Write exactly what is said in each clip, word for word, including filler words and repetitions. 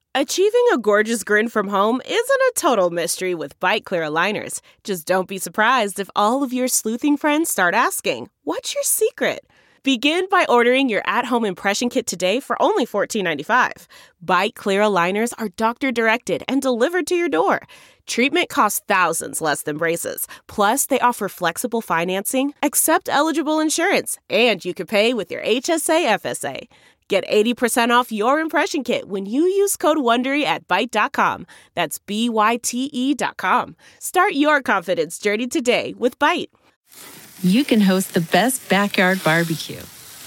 Achieving a gorgeous grin from home isn't a total mystery with Byte Clear aligners. Just don't be surprised if all of your sleuthing friends start asking, "What's your secret?" Begin by ordering your at-home impression kit today for only fourteen ninety-five. Byte Clear aligners are doctor-directed and delivered to your door. Treatment costs thousands less than braces. Plus, they offer flexible financing, accept eligible insurance, and you can pay with your H S A F S A. Get eighty percent off your impression kit when you use code WONDERY at byte dot com. That's B Y T E dot com. Start your confidence journey today with Byte. You can host the best backyard barbecue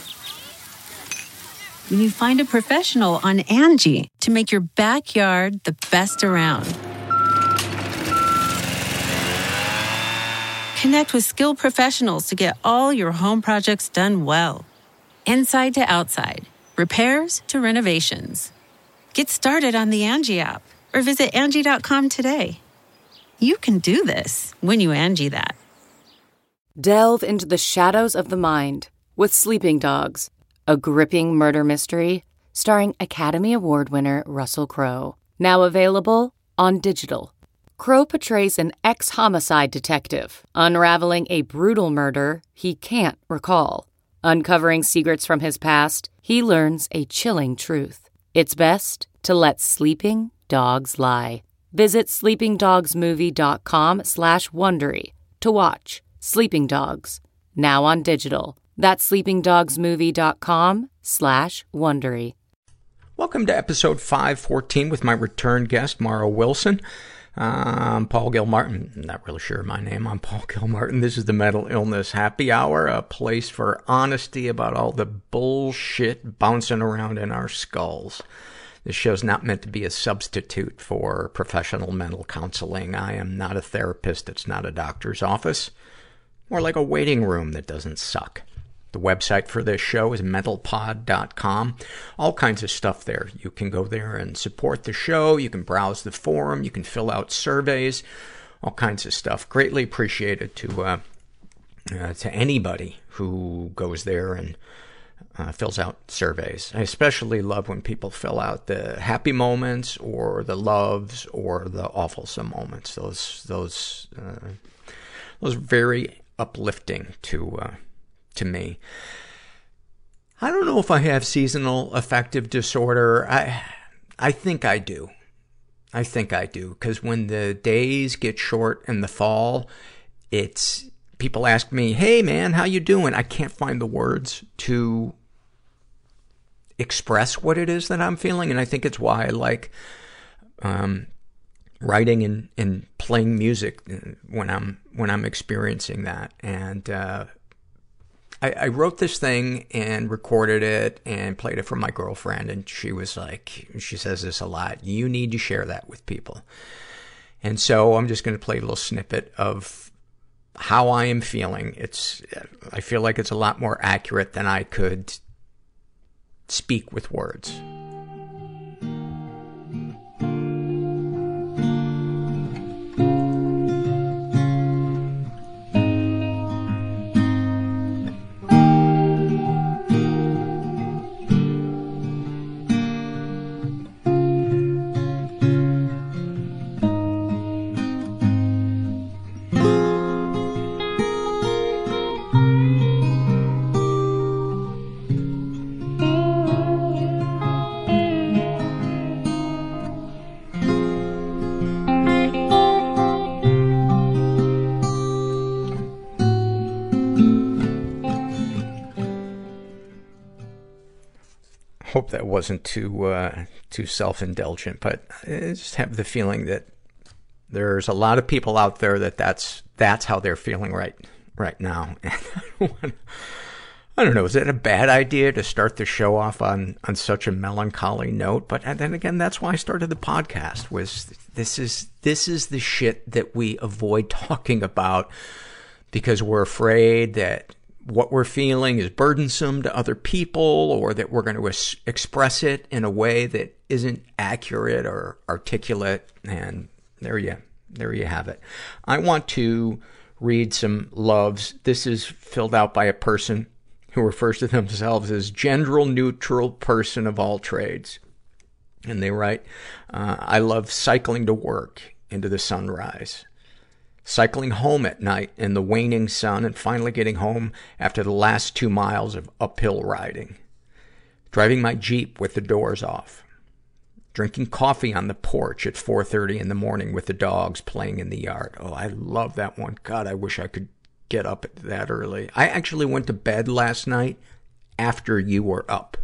when you find a professional on Angie to make your backyard the best around. Connect with skilled professionals to get all your home projects done well. Inside to outside. Repairs to renovations. Get started on the Angie app or visit Angie dot com today. You can do this when you Angie that. Delve into the shadows of the mind with Sleeping Dogs, a gripping murder mystery starring Academy Award winner Russell Crowe. Now available on digital. Crowe portrays an ex-homicide detective unraveling a brutal murder he can't recall. Uncovering secrets from his past, he learns a chilling truth. It's best to let sleeping dogs lie. Visit sleepingdogsmovie.com slash Wondery to watch Sleeping Dogs, now on digital. That's sleepingdogsmovie.com slash Wondery. Welcome to episode five fourteen with my return guest, Mara Wilson. I'm Paul Gilmartin. I'm not really sure my name. I'm Paul Gilmartin. This is the Mental Illness Happy Hour, a place for honesty about all the bullshit bouncing around in our skulls. This show's not meant to be a substitute for professional mental counseling. I am not a therapist. It's not a doctor's office. More like a waiting room that doesn't suck. The website for this show is mental pod dot com. All kinds of stuff there. You can go there and support the show. You can browse the forum. You can fill out surveys. All kinds of stuff. Greatly appreciated to uh, uh, to anybody who goes there and uh, fills out surveys. I especially love when people fill out the happy moments or the loves or the awfulsome moments. Those those uh, those are very uplifting to. Uh, to me. I don't know if I have seasonal affective disorder. I, I think I do. I think I do. Because when the days get short in the fall, it's, people ask me, "Hey man, how you doing?" I can't find the words to express what it is that I'm feeling. And I think it's why I like, um, writing and, and playing music when I'm, when I'm experiencing that. And, uh, I, I wrote this thing and recorded it and played it for my girlfriend, and she was like, she says this a lot, "You need to share that with people." And so I'm just going to play a little snippet of how I am feeling. It's, I feel like it's a lot more accurate than I could speak with words. Hope that wasn't too uh, too self-indulgent, but I just have the feeling that there's a lot of people out there that that's that's how they're feeling right right now. I don't know. Is it a bad idea to start the show off on on such a melancholy note? But and then again, that's why I started the podcast. Was this is this is the shit that we avoid talking about because we're afraid that what we're feeling is burdensome to other people, or that we're going to es- express it in a way that isn't accurate or articulate. And there you, there you have it. I want to read some loves. This is filled out by a person who refers to themselves as gender neutral person of all trades. And they write, uh, I love cycling to work into the sunrise, cycling home at night in the waning sun, and finally getting home after the last two miles of uphill riding, driving my Jeep with the doors off, drinking coffee on the porch at four thirty in the morning with the dogs playing in the yard. Oh, I love that one. God, I wish I could get up that early. I actually went to bed last night after you were up.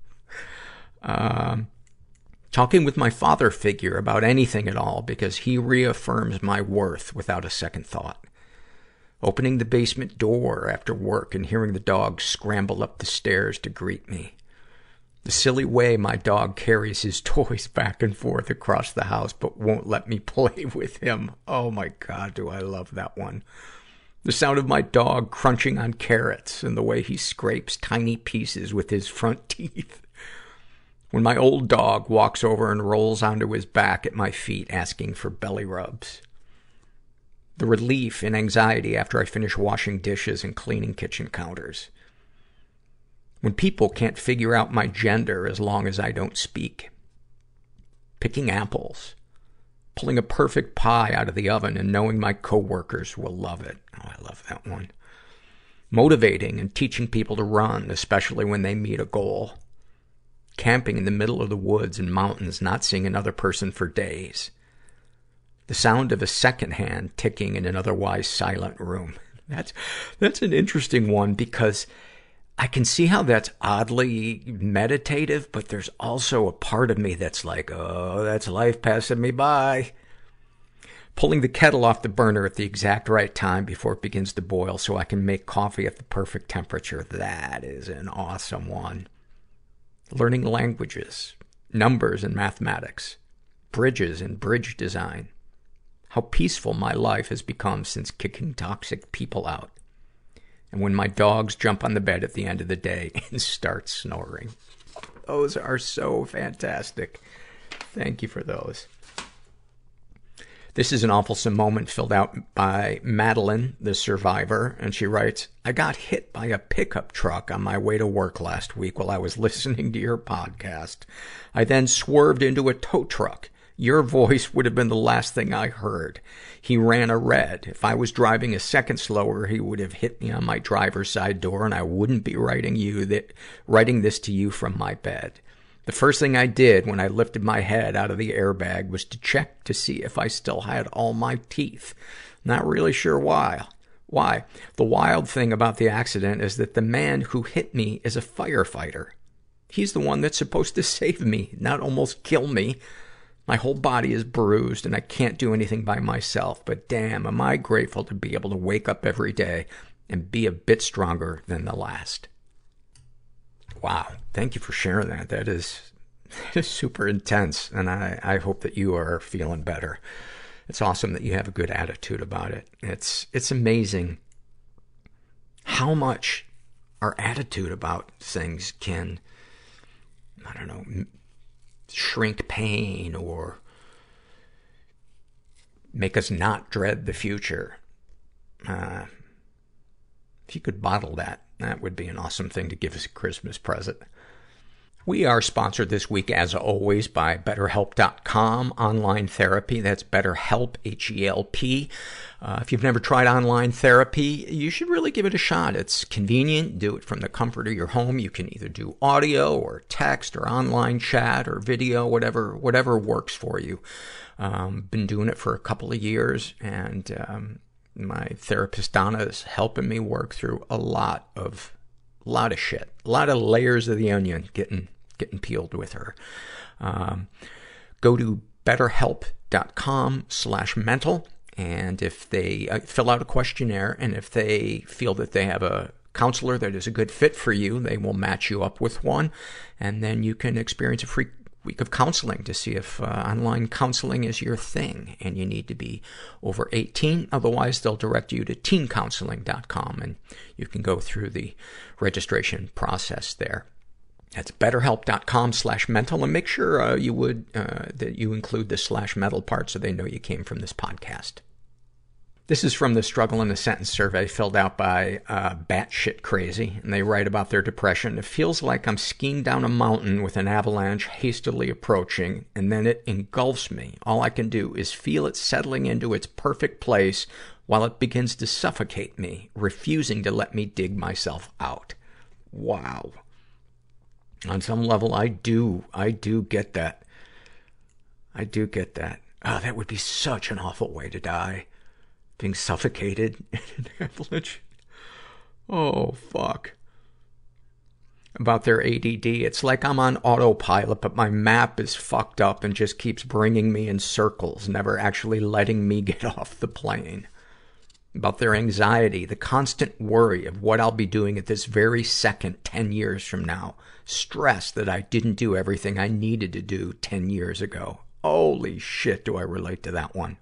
Um, talking with my father figure about anything at all because he reaffirms my worth without a second thought. Opening the basement door after work and hearing the dog scramble up the stairs to greet me. The silly way my dog carries his toys back and forth across the house but won't let me play with him. Oh my God, do I love that one. The sound of my dog crunching on carrots and the way he scrapes tiny pieces with his front teeth. When my old dog walks over and rolls onto his back at my feet asking for belly rubs. The relief and anxiety after I finish washing dishes and cleaning kitchen counters. When people can't figure out my gender as long as I don't speak. Picking apples. Pulling a perfect pie out of the oven and knowing my coworkers will love it. Oh, I love that one. Motivating and teaching people to run, especially when they meet a goal. Camping in the middle of the woods and mountains, not seeing another person for days. The sound of a second hand ticking in an otherwise silent room. That's, that's an interesting one because I can see how that's oddly meditative, but there's also a part of me that's like, oh, that's life passing me by. Pulling the kettle off the burner at the exact right time before it begins to boil so I can make coffee at the perfect temperature. That is an awesome one. Learning languages, numbers and mathematics, bridges and bridge design. How peaceful my life has become since kicking toxic people out. And when my dogs jump on the bed at the end of the day and start snoring. Those are so fantastic. Thank you for those. This is an awfulsome moment filled out by Madeline, the survivor, and she writes, I got hit by a pickup truck on my way to work last week while I was listening to your podcast. I then swerved into a tow truck. Your voice would have been the last thing I heard. He ran a red. If I was driving a second slower, he would have hit me on my driver's side door, and I wouldn't be writing you that, writing this to you from my bed. The first thing I did when I lifted my head out of the airbag was to check to see if I still had all my teeth. Not really sure why. Why? The wild thing about the accident is that the man who hit me is a firefighter. He's the one that's supposed to save me, not almost kill me. My whole body is bruised and I can't do anything by myself, but damn, am I grateful to be able to wake up every day and be a bit stronger than the last. Wow. Thank you for sharing that. That is, that is super intense. And I, I hope that you are feeling better. It's awesome that you have a good attitude about it. It's, it's amazing how much our attitude about things can, I don't know, shrink pain or make us not dread the future. Uh, if you could bottle that, that would be an awesome thing to give us a Christmas present. We are sponsored this week, as always, by BetterHelp dot com, online therapy. That's BetterHelp, H E L P. Uh, if you've never tried online therapy, you should really give it a shot. It's convenient. Do it from the comfort of your home. You can either do audio or text or online chat or video, whatever, whatever works for you. Um, been doing it for a couple of years, and um, my therapist Donna is helping me work through a lot of, lot of shit, a lot of layers of the onion getting getting peeled with her. Um, go to BetterHelp dot com slash mental, and if they uh, fill out a questionnaire, and if they feel that they have a counselor that is a good fit for you, they will match you up with one, and then you can experience a free week of counseling to see if uh, online counseling is your thing, and you need to be over eighteen. Otherwise, they'll direct you to teen counseling dot com, and you can go through the registration process there. That's BetterHelp dot com slash mental, and make sure uh, you would uh, that you include the slash metal part so they know you came from this podcast. This is from the Struggle in a Sentence survey filled out by uh, Batshit Crazy, and they write about their depression. It feels like I'm skiing down a mountain with an avalanche hastily approaching, and then it engulfs me. All I can do is feel it settling into its perfect place while it begins to suffocate me, refusing to let me dig myself out. Wow. On some level, I do, I do get that. I do get that. Oh, that would be such an awful way to die. Being suffocated in an avalanche. Oh, fuck. About their A D D, it's like I'm on autopilot, but my map is fucked up and just keeps bringing me in circles, never actually letting me get off the plane. About their anxiety, the constant worry of what I'll be doing at this very second ten years from now. Stress that I didn't do everything I needed to do ten years ago. Holy shit, do I relate to that one.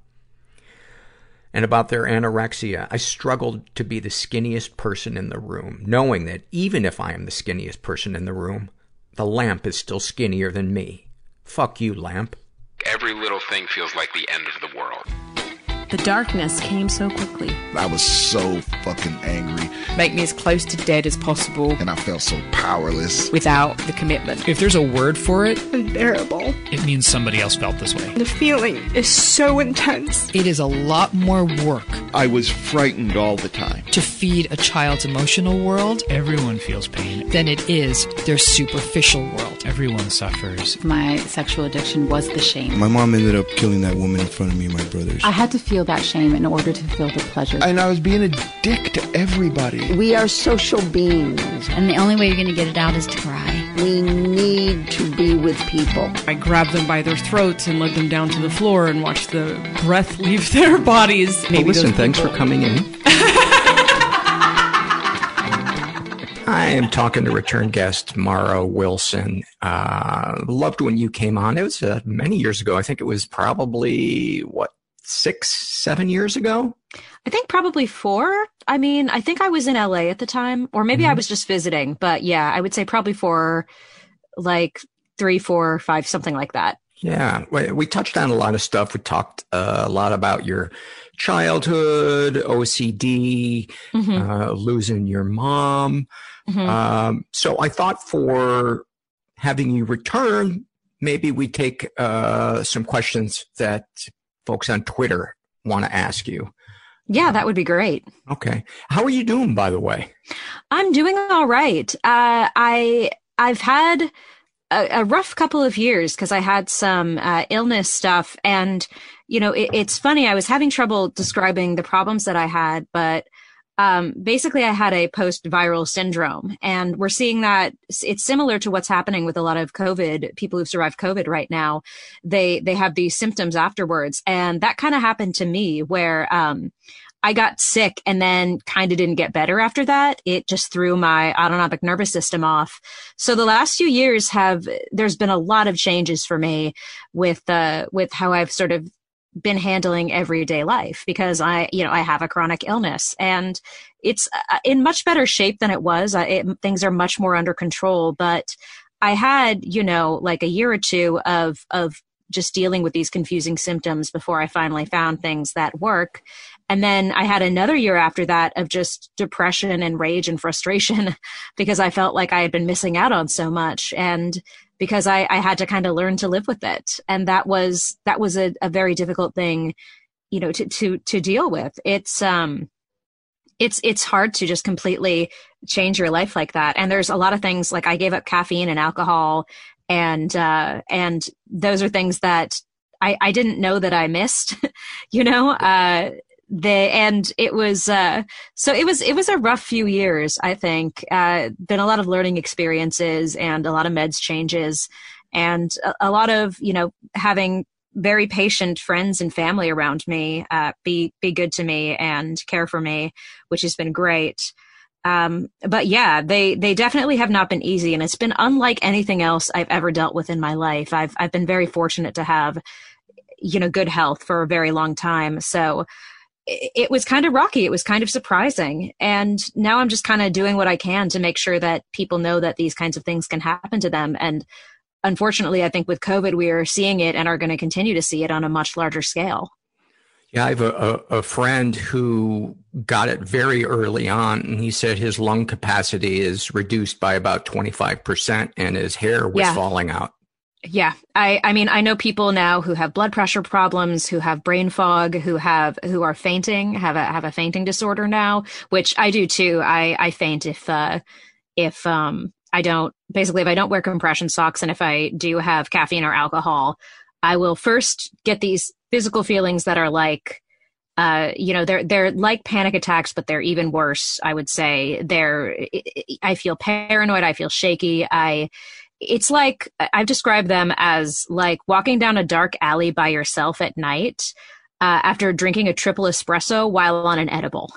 And about their anorexia, I struggled to be the skinniest person in the room, knowing that even if I am the skinniest person in the room, the lamp is still skinnier than me. Fuck you, lamp. Every little thing feels like the end of the world. The darkness came so quickly. I was so fucking angry. Make me as close to dead as possible. And I felt so powerless. Without the commitment. If there's a word for it, unbearable. It means somebody else felt this way. The feeling is so intense. It is a lot more work. I was frightened all the time. To feed a child's emotional world. Everyone feels pain. Than it is their superficial world. Everyone suffers. My sexual addiction was the shame. My mom ended up killing that woman in front of me and my brothers. I had to feel that shame in order to feel the pleasure. And I was being a dick to everybody. We are social beings. And the only way you're going to get it out is to cry. We need to be with people. I grabbed them by their throats and led them down to the floor and watched the breath leave their bodies. Maybe well, listen, thanks for coming in. I am talking to return guest Mara Wilson. Uh, loved when you came on. It was uh, many years ago. I think it was probably, what, six, seven years ago? I think probably four. I mean, I think I was in L A at the time, or maybe mm-hmm. I was just visiting. But yeah, I would say probably for like three, four, five, something like that. Yeah, we, we touched on a lot of stuff. We talked uh, a lot about your childhood, O C D, mm-hmm. uh, losing your mom. Mm-hmm. Um, so I thought for having you return, maybe we take uh, some questions that folks on Twitter want to ask you. Yeah, that would be great. Okay. How are you doing, by the way? I'm doing all right. Uh, I, I've had a, a rough couple of years because I had some uh, illness stuff. And, you know, it, it's funny. I was having trouble describing the problems that I had, but um, basically I had a post-viral syndrome. And we're seeing that it's similar to what's happening with a lot of COVID, people who've survived COVID right now. They, they have these symptoms afterwards. And that kind of happened to me where, um, I got sick and then kind of didn't get better after that. It just threw my autonomic nervous system off. So the last few years have, there's been a lot of changes for me with, uh, with how I've sort of been handling everyday life because I, you know, I have a chronic illness and it's in much better shape than it was. It, things are much more under control, but I had, you know, like a year or two of, of just dealing with these confusing symptoms before I finally found things that work. And then I had another year after that of just depression and rage and frustration because I felt like I had been missing out on so much. And because I, I had to kind of learn to live with it. And that was, that was a, a very difficult thing, you know, to, to, to deal with. It's, um, it's, it's hard to just completely change your life like that. And there's a lot of things like I gave up caffeine and alcohol and, uh, and those are things that I, I didn't know that I missed, you know, uh, The, and it was, uh, so it was, it was a rough few years, I think, uh, been a lot of learning experiences and a lot of meds changes and a, a lot of, you know, having very patient friends and family around me, uh, be, be good to me and care for me, which has been great. Um, but yeah, they, they definitely have not been easy and it's been unlike anything else I've ever dealt with in my life. I've, I've been very fortunate to have, you know, good health for a very long time. So, it was kind of rocky. It was kind of surprising. And now I'm just kind of doing what I can to make sure that people know that these kinds of things can happen to them. And unfortunately, I think with COVID, we are seeing it and are going to continue to see it on a much larger scale. Yeah, I have a, a, a friend who got it very early on, and he said his lung capacity is reduced by about twenty-five percent, and his hair was Yeah. falling out. Yeah. I, I mean, I know people now who have blood pressure problems, who have brain fog, who have, who are fainting, have a, have a fainting disorder now, which I do too. I, I faint if, uh, if, um, I don't, basically if I don't wear compression socks and if I do have caffeine or alcohol, I will first get these physical feelings that are like, uh, you know, they're, they're like panic attacks, but they're even worse. I would say they're, I feel paranoid. I feel shaky. I, It's like, I've described them as like walking down a dark alley by yourself at night uh, after drinking a triple espresso while on an edible.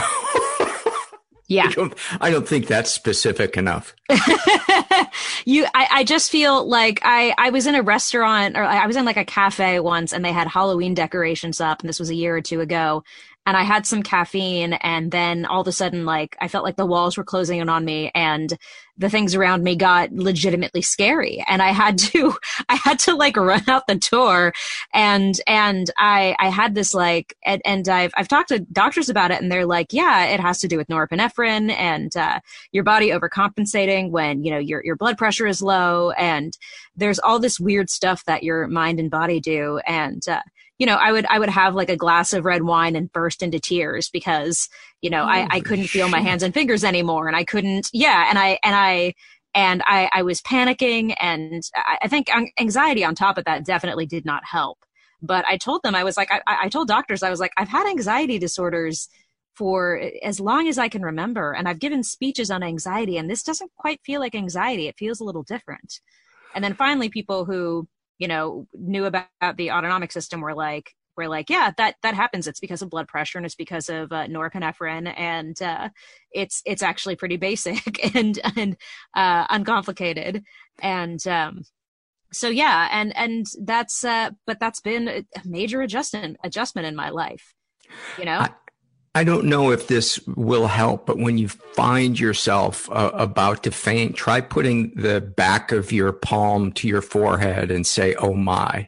Yeah. I don't, I don't think that's specific enough. you, I, I just feel like I, I was in a restaurant or I was in like a cafe once and they had Halloween decorations up, and this was a year or two ago. And I had some caffeine, and then all of a sudden, like, I felt like the walls were closing in on me and the things around me got legitimately scary. And I had to, I had to like run out the door. And, and I, I had this like, and, and I've, I've talked to doctors about it, and they're like, yeah, it has to do with norepinephrine and, uh, your body overcompensating when, you know, your, your blood pressure is low. And there's all this weird stuff that your mind and body do. And, uh, you know, I would, I would have like a glass of red wine and burst into tears because, you know, I, I couldn't feel my hands and fingers anymore. And I couldn't, yeah. And I, and I, and I, I was panicking, and I, I think anxiety on top of that definitely did not help. But I told them, I was like, I, I told doctors, I was like, I've had anxiety disorders for as long as I can remember. And I've given speeches on anxiety, and this doesn't quite feel like anxiety. It feels a little different. And then finally people who, you know, knew about the autonomic system were like, were like, yeah, that, that happens. It's because of blood pressure, and it's because of uh, norepinephrine. And uh, it's, it's actually pretty basic and, and uh, uncomplicated. And um, so, yeah. And, and that's, uh, but that's been a major adjustment, adjustment in my life, you know? I- I don't know if this will help, but when you find yourself uh, about to faint, try putting the back of your palm to your forehead and say, "Oh my."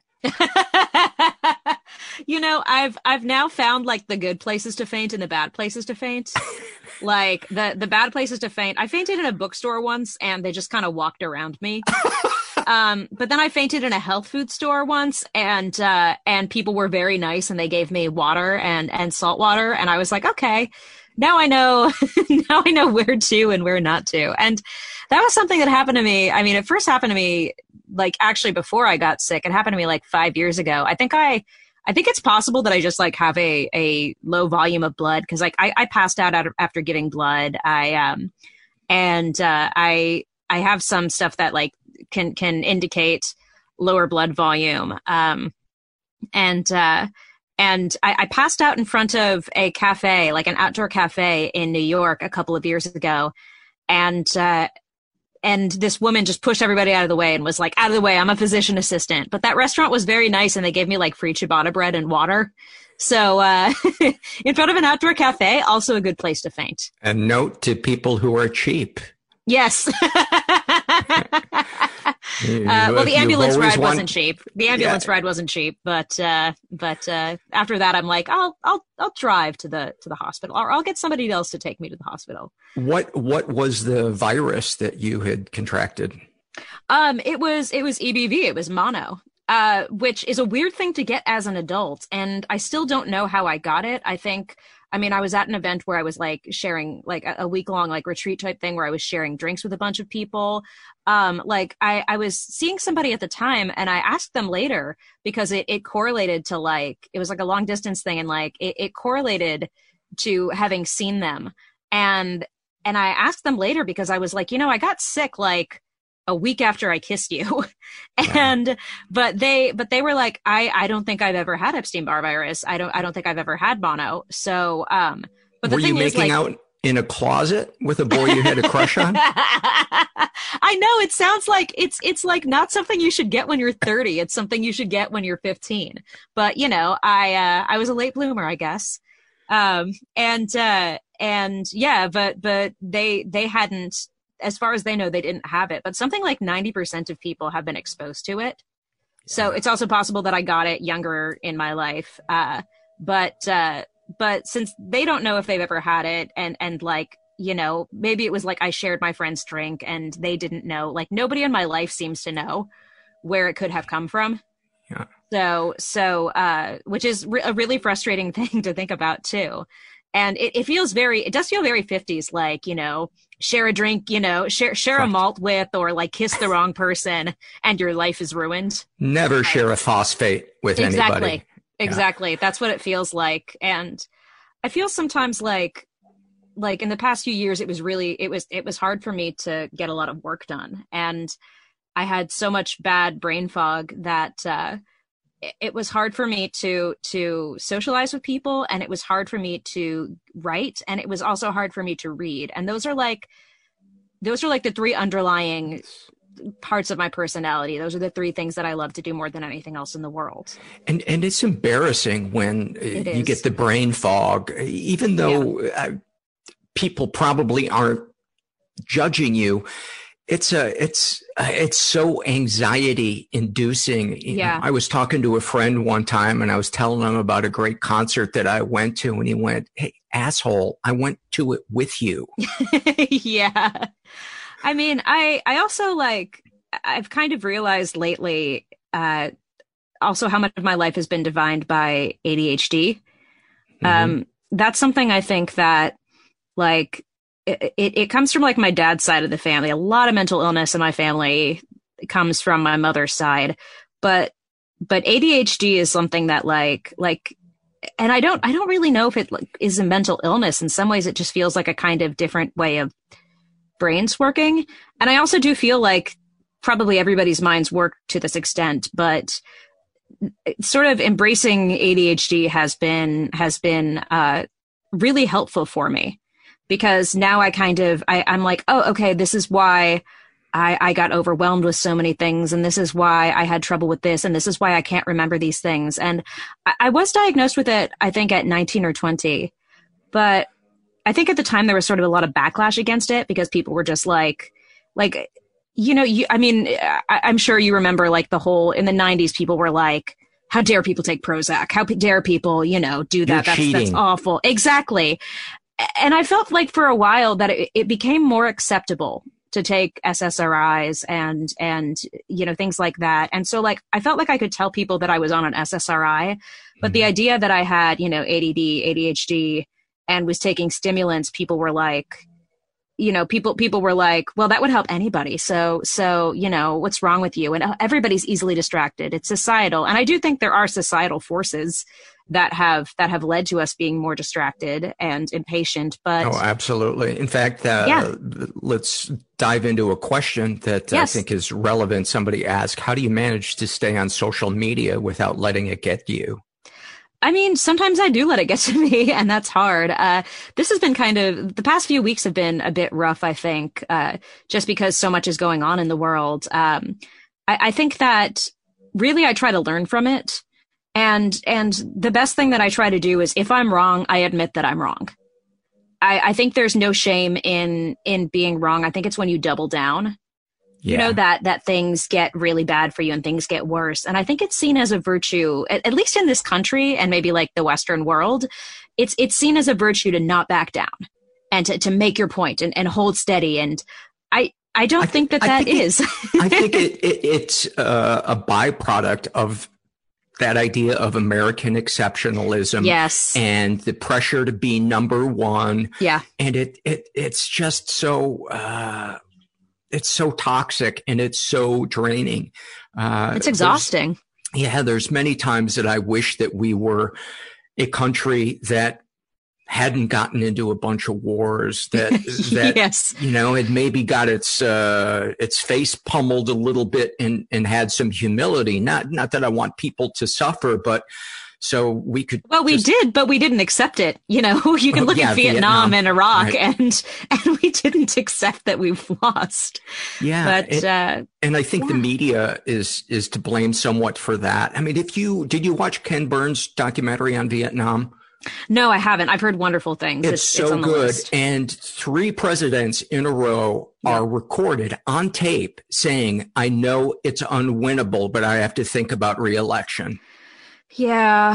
You know, I've I've now found like the good places to faint and the bad places to faint. Like the the bad places to faint. I fainted in a bookstore once, and they just kind of walked around me. Um, but then I fainted in a health food store once, and, uh, and people were very nice, and they gave me water and, and salt water. And I was like, okay, now I know, now I know where to and where not to. And that was something that happened to me. I mean, it first happened to me, like actually before I got sick. It happened to me like five years ago. I think I, I think it's possible that I just like have a, a low volume of blood. Cause like I, I passed out after giving blood. I, um, and, uh, I, I have some stuff that like, can can indicate lower blood volume. Um, and uh, and I, I passed out in front of a cafe, like an outdoor cafe in New York a couple of years ago. And uh, and this woman just pushed everybody out of the way and was like, out of the way, I'm a physician assistant. But that restaurant was very nice, and they gave me like free ciabatta bread and water. So uh, in front of an outdoor cafe, also a good place to faint. And note to people who are cheap. Yes. Uh, well, the ambulance ride wasn't want... cheap. The ambulance yeah. ride wasn't cheap, but uh, but uh, after that, I'm like, I'll I'll I'll drive to the to the hospital, or I'll get somebody else to take me to the hospital. What what was the virus that you had contracted? Um, it was it was E B V. It was mono, uh, which is a weird thing to get as an adult, and I still don't know how I got it. I think. I mean, I was at an event where I was like sharing like a, a week long like retreat type thing where I was sharing drinks with a bunch of people. Um, like I, I was seeing somebody at the time, and I asked them later because it, it correlated to like, it was like a long distance thing. And like, it, it correlated to having seen them. And, and I asked them later because I was like, you know, I got sick like a week after I kissed you. and, wow. but they, but they were like, I, I don't think I've ever had Epstein-Barr virus. I don't, I don't think I've ever had mono. So, um, but the were thing you is, making like, out in a closet with a boy you had a crush on? I know it sounds like it's, it's like not something you should get when you're thirty. It's something you should get when you're fifteen. But, you know, I, uh, I was a late bloomer, I guess. Um, and, uh, and yeah, but, but they, they hadn't, as far as they know, they didn't have it, but something like ninety percent of people have been exposed to it. Yeah. So it's also possible that I got it younger in my life. Uh, But, uh, but since they don't know if they've ever had it, and, and like, you know, maybe it was like I shared my friend's drink and they didn't know, like nobody in my life seems to know where it could have come from. Yeah. So, so, uh, which is re- a really frustrating thing to think about too. And it, it feels very, it does feel very fifties, like, you know, share a drink, you know, share, share a malt with, or like kiss the wrong person and your life is ruined. Never share a phosphate with exactly. anybody. Exactly. Yeah. That's what it feels like. And I feel sometimes like, like in the past few years, it was really, it was, it was hard for me to get a lot of work done. And I had so much bad brain fog that, uh, it was hard for me to, to socialize with people. And it was hard for me to write. And it was also hard for me to read. And those are like, those are like the three underlying parts of my personality. Those are the three things that I love to do more than anything else in the world. And and it's embarrassing when it you is. get the brain fog, even though yeah. uh, people probably aren't judging you. It's a, it's, uh, it's so anxiety inducing. Yeah. I was talking to a friend one time and I was telling him about a great concert that I went to, and he went, "Hey, asshole, I went to it with you." Yeah. I mean, I, I also like, I've kind of realized lately, uh, also how much of my life has been defined by A D H D. Mm-hmm. Um, that's something I think that like, it, it, it comes from like my dad's side of the family. A lot of mental illness in my family comes from my mother's side, but, but A D H D is something that like, like, and I don't, I don't really know if it like, is a mental illness. In some ways, it just feels like a kind of different way of brains working. And I also do feel like probably everybody's minds work to this extent, but sort of embracing A D H D has been, has been, uh, really helpful for me, because now I kind of, I, I'm like, oh, okay, this is why I, I got overwhelmed with so many things. And this is why I had trouble with this. And this is why I can't remember these things. And I, I was diagnosed with it, I think at nineteen or twenty, but I think at the time there was sort of a lot of backlash against it because people were just like, like, you know, you, I mean, I, I'm sure you remember like the whole, in the nineties, people were like, how dare people take Prozac? How dare people, you know, do that? That's, that's awful. Exactly. And I felt like for a while that it, it became more acceptable to take S S R Is and, and, you know, things like that. And so like, I felt like I could tell people that I was on an S S R I, but mm-hmm. the idea that I had, you know, A D D, A D H D, and was taking stimulants, people were like, you know, people, people were like, well, that would help anybody. So, so, you know, what's wrong with you? And everybody's easily distracted. It's societal. And I do think there are societal forces that have, that have led to us being more distracted and impatient, but. Oh, absolutely. In fact, uh, yeah. let's dive into a question that yes. I think is relevant. Somebody asked, how do you manage to stay on social media without letting it get you? I mean, sometimes I do let it get to me, and that's hard. Uh, this has been kind of, the past few weeks have been a bit rough, I think, uh, just because so much is going on in the world. Um, I, I think that really I try to learn from it. And, and the best thing that I try to do is if I'm wrong, I admit that I'm wrong. I, I think there's no shame in, in being wrong. I think it's when you double down. Yeah. You know, that, that things get really bad for you and things get worse. And I think it's seen as a virtue, at, at least in this country and maybe like the Western world, it's, it's seen as a virtue to not back down and to, to make your point and, and hold steady. And I, I don't I think, think that that think is. It, I think it, it, it's uh, a byproduct of that idea of American exceptionalism. Yes. And the pressure to be number one. Yeah. And it, it, it's just so, uh, it's so toxic and it's so draining. Uh, it's exhausting. There's, yeah. There's many times that I wish that we were a country that hadn't gotten into a bunch of wars, that, that, yes. you know, had maybe got its, uh, its face pummeled a little bit and, and had some humility. Not, not that I want people to suffer, but so we could. Well, we just, did, but we didn't accept it. You know, you can look yeah, at Vietnam, Vietnam and Iraq, right. and and we didn't accept that we've lost. Yeah, but and, uh, and I think yeah. the media is is to blame somewhat for that. I mean, if you did you watch Ken Burns' documentary on Vietnam? No, I haven't. I've heard wonderful things. It's, it's so it's on the good, list. and three presidents in a row yeah. are recorded on tape saying, "I know it's unwinnable, but I have to think about re-election." Yeah.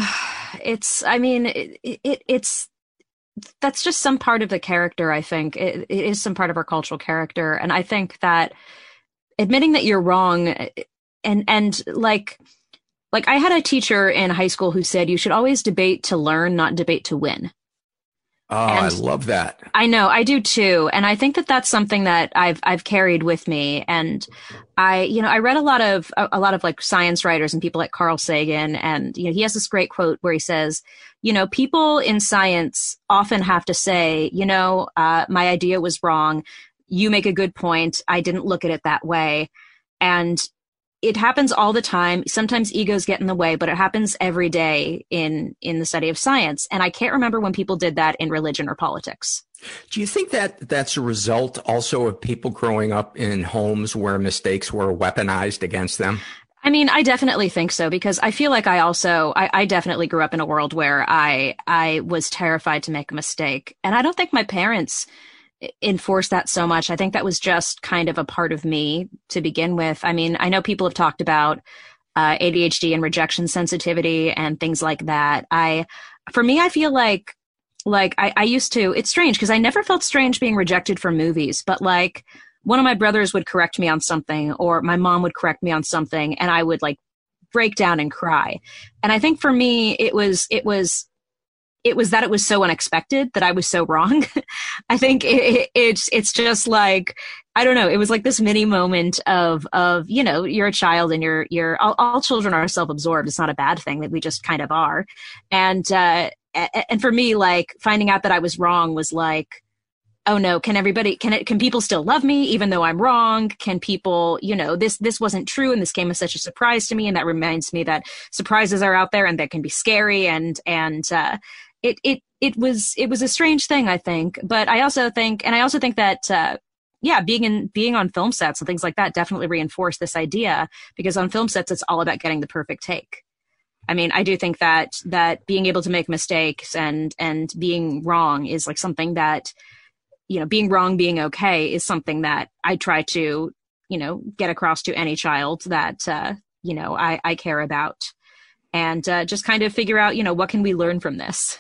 it's, I mean, it, it, it's, that's just some part of the character, I think. It, it is some part of our cultural character. And I think that admitting that you're wrong and, and like, like I had a teacher in high school who said, you should always debate to learn, not debate to win. Oh, and I love that. I know, I do too. And I think that that's something that I've, I've carried with me. And I, you know, I read a lot of, a, a lot of like science writers and people like Carl Sagan. And, you know, he has this great quote where he says, you know, people in science often have to say, you know, uh, my idea was wrong. You make a good point. I didn't look at it that way. And it happens all the time. Sometimes egos get in the way, but it happens every day in, in the study of science. And I can't remember when people did that in religion or politics. Do you think that that's a result also of people growing up in homes where mistakes were weaponized against them? I mean, I definitely think so, because I feel like I also, I, I definitely grew up in a world where I, I was terrified to make a mistake. And I don't think my parents enforce that so much. I think that was just kind of a part of me to begin with. I mean, I know people have talked about uh, A D H D and rejection sensitivity and things like that. I, for me, I feel like, like I, I used to, it's strange because I never felt strange being rejected from movies, but like one of my brothers would correct me on something or my mom would correct me on something and I would like break down and cry. And I think for me, it was, it was, It was that it was so unexpected that I was so wrong. I think it, it, it's it's just like, I don't know. It was like this mini moment of of you know, you're a child and you're you're all, all children are self-absorbed. It's not a bad thing that we just kind of are. And uh, and for me, like finding out that I was wrong was like, oh no, can everybody can it can people still love me even though I'm wrong? Can people, you know, this this wasn't true and this came as such a surprise to me, and that reminds me that surprises are out there and they can be scary and and. Uh, It, it, it was, it was a strange thing, I think, but I also think, and I also think that, uh, yeah, being in, being on film sets and things like that definitely reinforced this idea, because on film sets, it's all about getting the perfect take. I mean, I do think that, that being able to make mistakes and, and being wrong is like something that, you know, being wrong, being okay is something that I try to, you know, get across to any child that, uh, you know, I, I care about, and, uh, just kind of figure out, you know, what can we learn from this?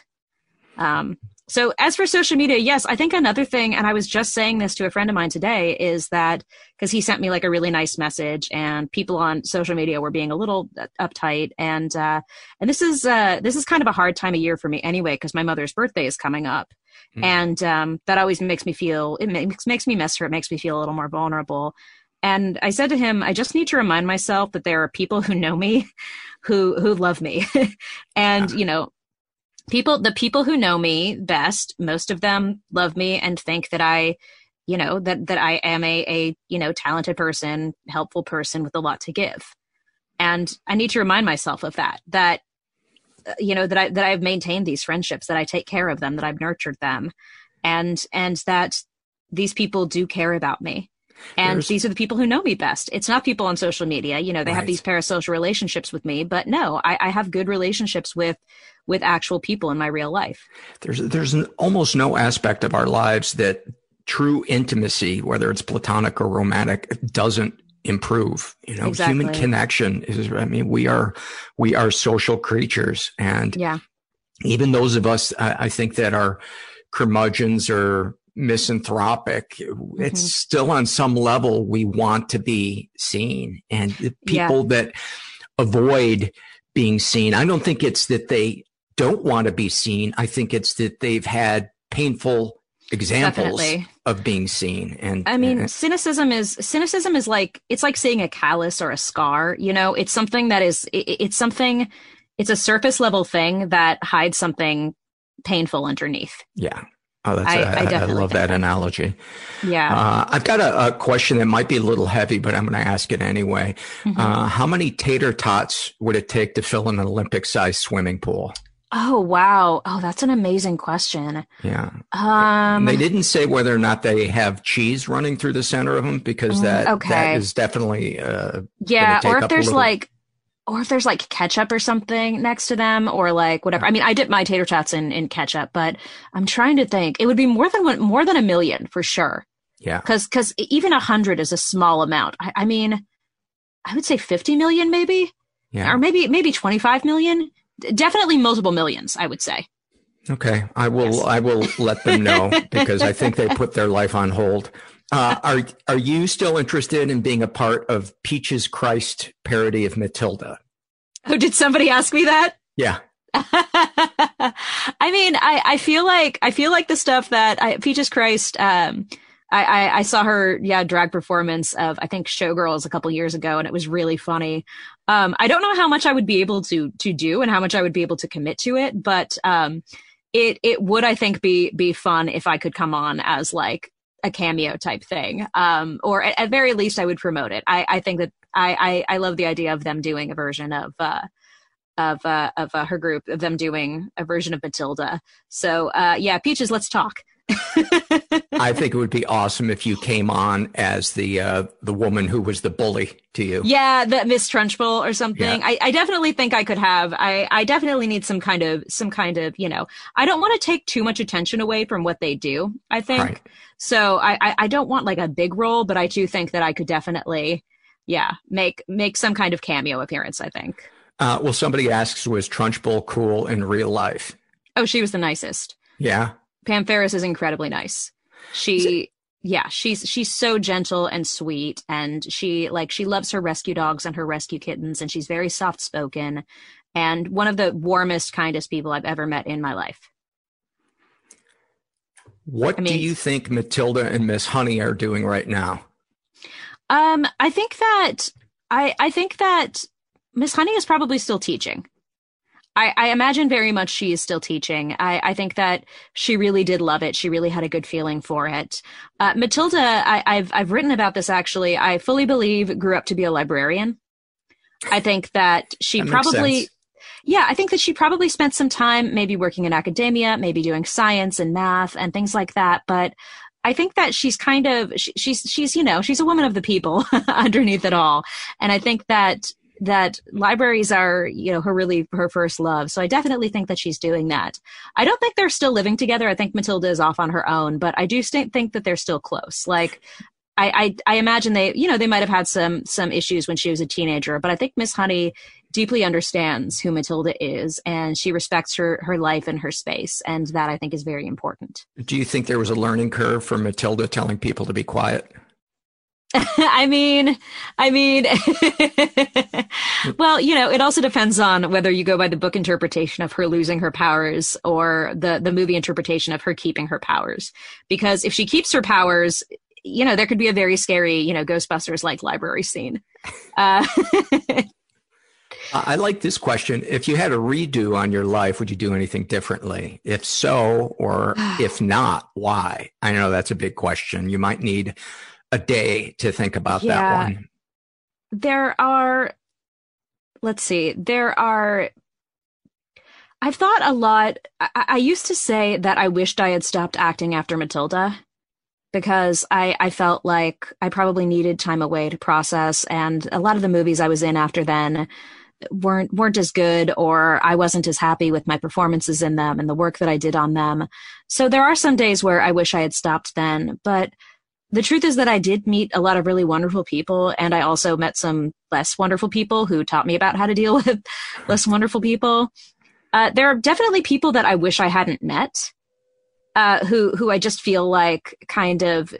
Um, so as for social media, yes, I think another thing, and I was just saying this to a friend of mine today, is that because he sent me like a really nice message and people on social media were being a little uptight. And, uh, and this is, uh, this is kind of a hard time of year for me anyway, because my mother's birthday is coming up. Mm. And, um, that always makes me feel, it makes, makes me miss her. It makes me feel a little more vulnerable. And I said to him, I just need to remind myself that there are people who know me, who, who love me. And, you know, people, the people who know me best, most of them love me and think that I, you know, that, that I am a, a, you know, talented person, helpful person with a lot to give. And I need to remind myself of that, that, you know, that I, that I've maintained these friendships, that I take care of them, that I've nurtured them, and, and that these people do care about me. And There's... these are the people who know me best. It's not people on social media. You know, they right. have these parasocial relationships with me, but no, I, I have good relationships with, with actual people in my real life. There's, there's an, almost no aspect of our lives that true intimacy, whether it's platonic or romantic, doesn't improve. You know, exactly. Human connection is, I mean, we are, we are social creatures. And yeah. even those of us, I, I think that are curmudgeons or misanthropic, mm-hmm. it's still on some level we want to be seen. And the people yeah. that avoid being seen, I don't think it's that they don't want to be seen. I think it's that they've had painful examples Definitely. Of being seen. And I mean, and, cynicism is cynicism is like, it's like seeing a callus or a scar. You know, it's something that is, it, it's something, it's a surface level thing that hides something painful underneath. Yeah. Oh, that's I, a, I, I love that, that analogy. Yeah. Uh, I've got a, a question that might be a little heavy, but I'm going to ask it anyway. Mm-hmm. Uh, how many tater tots would it take to fill an Olympic-sized swimming pool? Oh, wow. Oh, that's an amazing question. Yeah. Um, they didn't say whether or not they have cheese running through the center of them, because that, okay. that is definitely, uh, yeah. Or if there's little... like, or if there's like ketchup or something next to them, or like whatever. I mean, I dip my tater tots in, in ketchup, but I'm trying to think. It would be more than one, more than a million for sure. Yeah. Cause, cause even a hundred is a small amount. I, I mean, I would say fifty million maybe. Yeah. Or maybe, maybe twenty-five million. definitely multiple millions, I would say. Okay. I will, yes. I will let them know because I think they put their life on hold. Uh, are, are you still interested in being a part of Peaches Christ parody of Matilda? Oh, did somebody ask me that? Yeah. I mean, I, I feel like, I feel like the stuff that I, Peaches Christ, um, I, I, I saw her, yeah, drag performance of, I think, Showgirls a couple years ago, and it was really funny. Um, I don't know how much I would be able to, to do and how much I would be able to commit to it, but, um, it, it would, I think, be, be fun if I could come on as like a cameo type thing. Um, or at, at very least I would promote it. I, I think that I, I, I love the idea of them doing a version of, uh, of, uh, of uh, her group, of them doing a version of Matilda. So, uh, yeah, Peaches, let's talk. I think it would be awesome if you came on as the uh, the woman who was the bully to you. Yeah, the Miss Trunchbull or something. Yeah. I, I definitely think I could have. I, I definitely need some kind of some kind of you know. I don't want to take too much attention away from what they do. I think right. so. I, I I don't want like a big role, but I do think that I could definitely, yeah, make make some kind of cameo appearance. I think. Uh, well, somebody asks, was Trunchbull cool in real life? Oh, she was the nicest. Yeah. Pam Ferris is incredibly nice. She, yeah, she's, she's so gentle and sweet. And she like, she loves her rescue dogs and her rescue kittens. And she's very soft spoken and one of the warmest, kindest people I've ever met in my life. What I mean, do you think Matilda and Miss Honey are doing right now? Um, I think that, I, I think that Miss Honey is probably still teaching. I, I imagine very much she is still teaching. I, I think that she really did love it. She really had a good feeling for it. Uh, Matilda, I, I've I've written about this actually. I fully believe grew up to be a librarian. I think that she that probably, yeah, I think that she probably spent some time maybe working in academia, maybe doing science and math and things like that. But I think that she's kind of she, she's she's you know she's a woman of the people underneath it all, and I think that. that libraries are, you know, her really her first love. So I definitely think that she's doing that. I don't think they're still living together. I think Matilda is off on her own, but I do st- think that they're still close. Like, I, I, I imagine they, you know, they might have had some some issues when she was a teenager, but I think Miss Honey deeply understands who Matilda is, and she respects her her life and her space, and that I think is very important. Do you think there was a learning curve for Matilda telling people to be quiet? I mean, I mean, well, you know, it also depends on whether you go by the book interpretation of her losing her powers or the, the movie interpretation of her keeping her powers. Because if she keeps her powers, you know, there could be a very scary, you know, Ghostbusters-like library scene. Uh, I like this question. If you had a redo on your life, would you do anything differently? If so, or if not, why? I know that's a big question. You might need a day to think about yeah, that one. There are, let's see, there are, I've thought a lot. I, I used to say that I wished I had stopped acting after Matilda because I, I felt like I probably needed time away to process. And a lot of the movies I was in after then weren't, weren't as good, or I wasn't as happy with my performances in them and the work that I did on them. So there are some days where I wish I had stopped then, but the truth is that I did meet a lot of really wonderful people, and I also met some less wonderful people who taught me about how to deal with less wonderful people. Uh, there are definitely people that I wish I hadn't met, uh, who who I just feel like kind of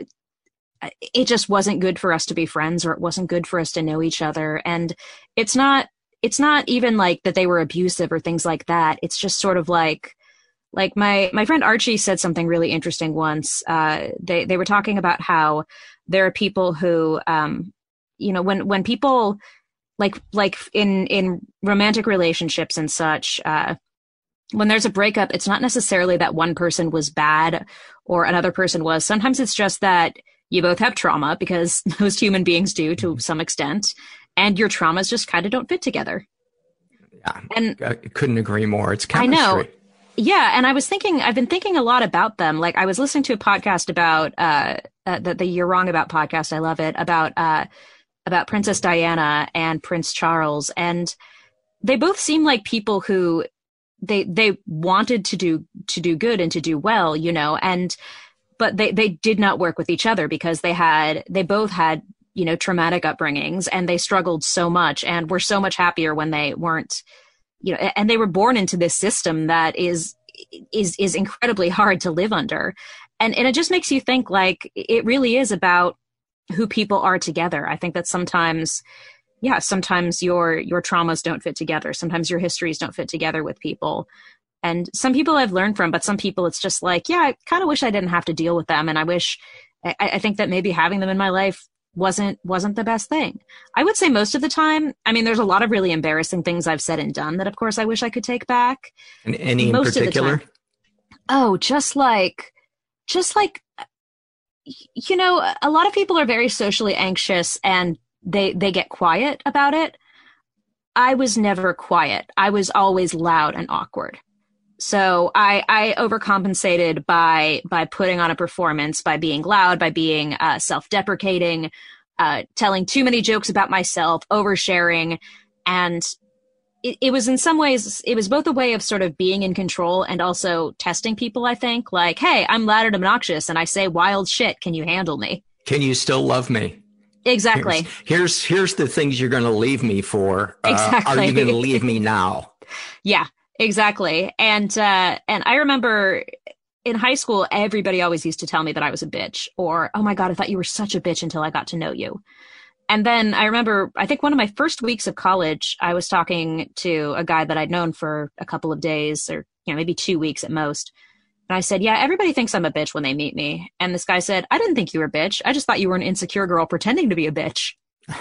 it just wasn't good for us to be friends, or it wasn't good for us to know each other. And it's not it's not even like that they were abusive or things like that. It's just sort of like. Like my, my friend Archie said something really interesting once. Uh, they, they were talking about how there are people who, um, you know, when, when people like, like in, in romantic relationships and such, uh, when there's a breakup, it's not necessarily that one person was bad or another person was. Sometimes it's just that you both have trauma, because most human beings do to some extent, and your traumas just kind of don't fit together. Yeah. And I couldn't agree more. It's chemistry. I know. Yeah, and I was thinking, I've been thinking a lot about them. Like, I was listening to a podcast about uh, uh the, the You're Wrong About podcast. I love it, about uh about Princess Diana and Prince Charles, and they both seem like people who they they wanted to do to do good and to do well, you know, and but they they did not work with each other because they had they both had you know traumatic upbringings, and they struggled so much and were so much happier when they weren't you know, and they were born into this system that is, is, is incredibly hard to live under. And, and it just makes you think, like, it really is about who people are together. I think that sometimes, yeah, sometimes your, your traumas don't fit together. Sometimes your histories don't fit together with people. And some people I've learned from, but some people it's just like, yeah, I kind of wish I didn't have to deal with them. And I wish, I, I think that maybe having them in my life wasn't, wasn't the best thing. I would say most of the time, I mean, there's a lot of really embarrassing things I've said and done that, of course, I wish I could take back. And any most in particular? Of the time, oh, just like, just like, you know, a lot of people are very socially anxious and they, they get quiet about it. I was never quiet. I was always loud and awkward. So I, I overcompensated by, by putting on a performance, by being loud, by being uh, self-deprecating, uh, telling too many jokes about myself, oversharing. And it, it was in some ways, it was both a way of sort of being in control and also testing people, I think. Like, hey, I'm loud and obnoxious and I say wild shit. Can you handle me? Can you still love me? Exactly. Here's, here's, here's the things you're going to leave me for. Uh, exactly. Are you going to leave me now? Yeah. Exactly. And, uh, and I remember in high school, everybody always used to tell me that I was a bitch or, oh my God, I thought you were such a bitch until I got to know you. And then I remember, I think one of my first weeks of college, I was talking to a guy that I'd known for a couple of days or, you know, maybe two weeks at most. And I said, yeah, everybody thinks I'm a bitch when they meet me. And this guy said, I didn't think you were a bitch. I just thought you were an insecure girl pretending to be a bitch.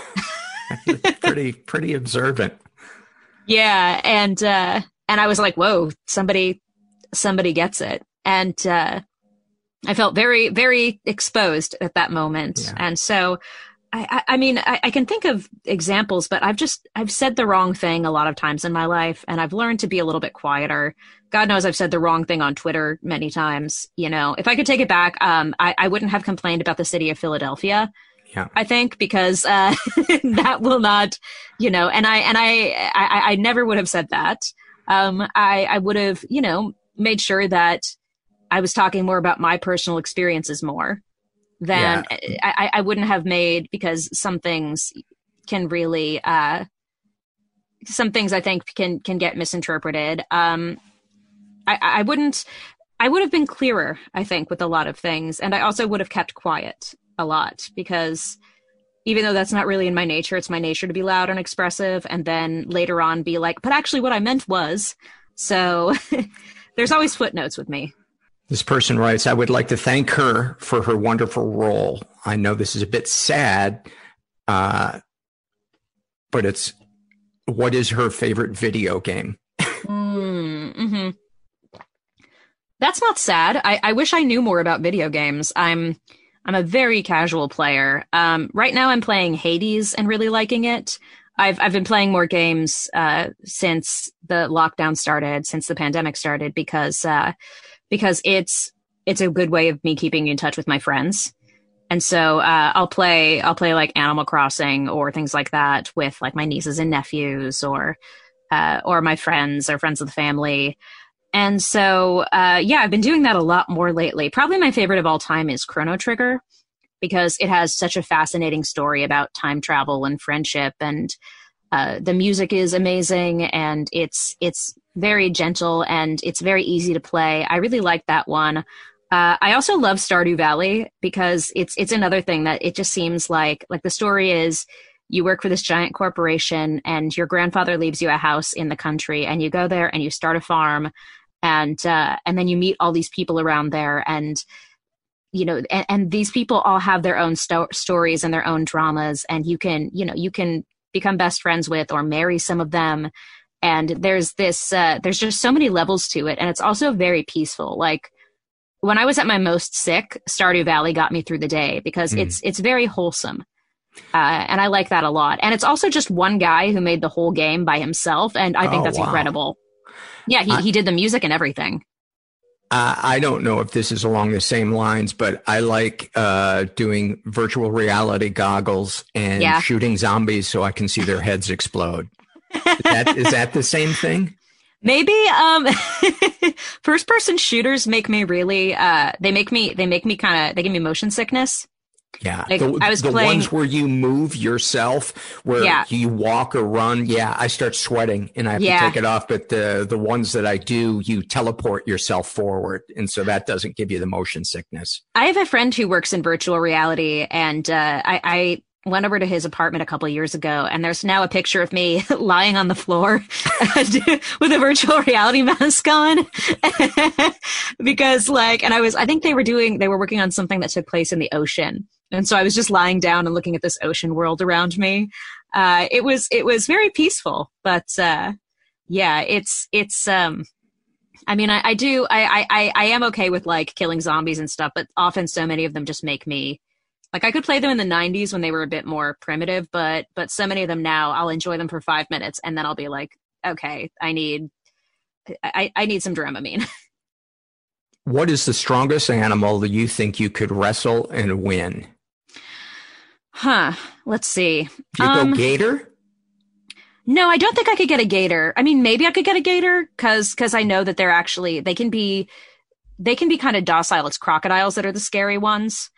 pretty, pretty observant. Yeah. And, uh, And I was like, whoa, somebody, somebody gets it. And, uh, I felt very, very exposed at that moment. Yeah. And so, I, I, I mean, I, I can think of examples, but I've just, I've said the wrong thing a lot of times in my life. And I've learned to be a little bit quieter. God knows I've said the wrong thing on Twitter many times. You know, if I could take it back, um, I, I wouldn't have complained about the city of Philadelphia. Yeah. I think because, uh, that will not, you know, and I, and I, I, I never would have said that. Um, I, I would have, you know, made sure that I was talking more about my personal experiences more than yeah. I, I wouldn't have made, because some things can really, uh, some things I think can, can get misinterpreted. Um, I, I wouldn't, I would have been clearer, I think, with a lot of things. And I also would have kept quiet a lot, because even though that's not really in my nature, it's my nature to be loud and expressive, and then later on be like, but actually what I meant was. So there's always footnotes with me. This person writes, I would like to thank her for her wonderful role. I know this is a bit sad, uh, but it's, what is her favorite video game? mm, mm-hmm. That's not sad. I, I wish I knew more about video games. I'm... I'm a very casual player. Um, right now I'm playing Hades and really liking it. I've, I've been playing more games, uh, since the lockdown started, since the pandemic started, because, uh, because it's, it's a good way of me keeping in touch with my friends. And so, uh, I'll play, I'll play like Animal Crossing or things like that with like my nieces and nephews or, uh, or my friends or friends of the family. And so, uh, yeah, I've been doing that a lot more lately. Probably my favorite of all time is Chrono Trigger, because it has such a fascinating story about time travel and friendship, and uh, the music is amazing, and it's it's very gentle and it's very easy to play. I really like that one. Uh, I also love Stardew Valley, because it's it's another thing that it just seems like like the story is, you work for this giant corporation and your grandfather leaves you a house in the country, and you go there and you start a farm. And, uh, and then you meet all these people around there, and, you know, and, and these people all have their own sto- stories and their own dramas, and you can, you know, you can become best friends with or marry some of them. And there's this, uh, there's just so many levels to it. And it's also very peaceful. Like when I was at my most sick, Stardew Valley got me through the day, because mm. it's, it's very wholesome. Uh, and I like that a lot. And it's also just one guy who made the whole game by himself. And I think oh, that's wow. incredible. Yeah, he, I, he did the music and everything. Uh, I don't know if this is along the same lines, but I like uh, doing virtual reality goggles and yeah. shooting zombies so I can see their heads explode. Is that, is that the same thing? Maybe. Um, first person shooters make me really, uh, they make me, they make me kind of, they give me motion sickness. Yeah. Like, the I was the playing... ones where you move yourself, where yeah. you walk or run. Yeah. I start sweating and I have yeah. to take it off. But the, the ones that I do, you teleport yourself forward. And so that doesn't give you the motion sickness. I have a friend who works in virtual reality, and uh, I, I went over to his apartment a couple of years ago, and there's now a picture of me lying on the floor with a virtual reality mask on. Because like, and I was, I think they were doing, they were working on something that took place in the ocean. And so I was just lying down and looking at this ocean world around me. Uh, it was, it was very peaceful, but, uh, yeah, it's, it's, um, I mean, I, I do, I, I, I am okay with like killing zombies and stuff, but often so many of them just make me, like, I could play them in the nineties when they were a bit more primitive, but, but so many of them now, I'll enjoy them for five minutes and then I'll be like, okay, I need, I, I need some Dramamine. What is the strongest animal that you think you could wrestle and win? Huh. Let's see. Do you um, go gator? No, I don't think I could get a gator. I mean, maybe I could get a gator because because I know that they're actually, they can be, they can be kind of docile. It's crocodiles that are the scary ones.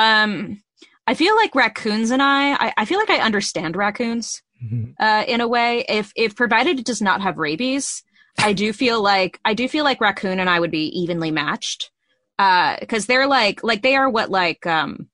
Um, I feel like raccoons and I, I, I feel like I understand raccoons mm-hmm. uh, in a way. If if provided it does not have rabies, I do feel like I do feel like raccoon and I would be evenly matched because uh, they're like like they are what like um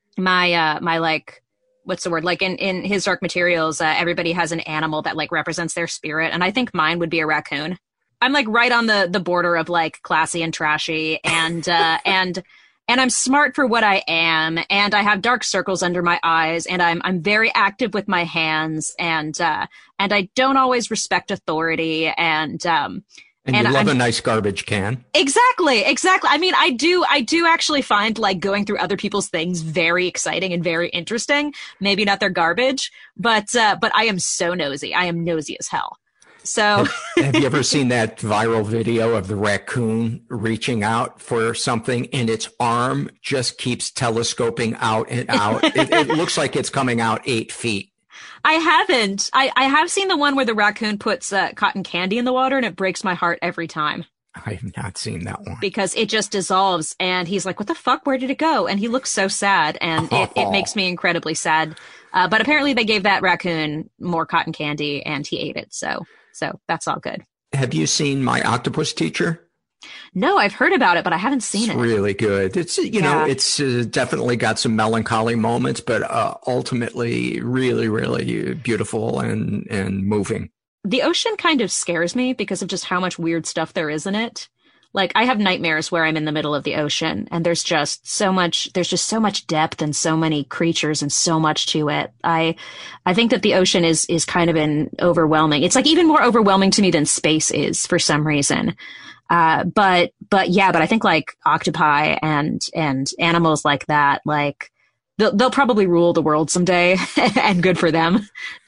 my uh my like what's the word like in in His Dark Materials uh, everybody has an animal that like represents their spirit, and I think mine would be a raccoon. I'm like right on the the border of like classy and trashy, and uh, and and I'm smart for what I am, and I have dark circles under my eyes, and I'm I'm very active with my hands, and uh, and I don't always respect authority, and um, and, and you love I'm, a nice garbage can. Exactly, exactly. I mean, I do I do actually find like going through other people's things very exciting and very interesting. Maybe not their garbage, but uh, but I am so nosy. I am nosy as hell. So have you ever seen that viral video of the raccoon reaching out for something and its arm just keeps telescoping out and out? it, it looks like it's coming out eight feet. I haven't. I, I have seen the one where the raccoon puts uh, cotton candy in the water, and it breaks my heart every time. I have not seen that one. Because it just dissolves, and he's like, what the fuck? Where did it go? And he looks so sad, and oh. it, it makes me incredibly sad. Uh, but apparently they gave that raccoon more cotton candy, and he ate it, so... So that's all good. Have you seen My Octopus Teacher? No, I've heard about it, but I haven't seen it's it. It's really good. It's, you yeah. know, it's uh, definitely got some melancholy moments, but uh, ultimately really, really beautiful and, and moving. The ocean kind of scares me because of just how much weird stuff there is in it. Like, I have nightmares where I'm in the middle of the ocean and there's just so much, there's just so much depth and so many creatures and so much to it. I, I think that the ocean is, is kind of an overwhelming. It's like even more overwhelming to me than space is for some reason. Uh, but, but yeah, but I think like octopi and, and animals like that, like they'll, they'll probably rule the world someday and good for them.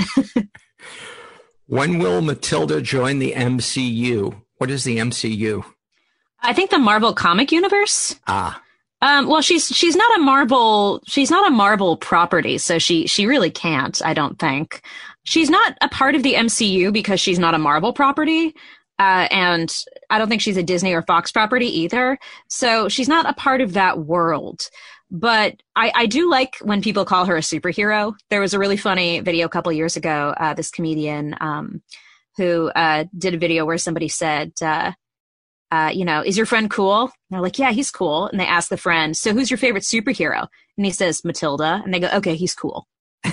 When will Matilda join the M C U? What is the M C U? I think the Marvel comic universe. Ah. Um, well, she's she's not a Marvel she's not a Marvel property, so she she really can't. I don't think she's not a part of the M C U because she's not a Marvel property, uh, and I don't think she's a Disney or Fox property either. So she's not a part of that world. But I, I do like when people call her a superhero. There was a really funny video a couple of years ago. Uh, this comedian um, who uh, did a video where somebody said. Uh, Uh, you know, is your friend cool? And they're like, yeah, he's cool. And they ask the friend, so who's your favorite superhero? And he says, Matilda. And they go, okay, he's cool.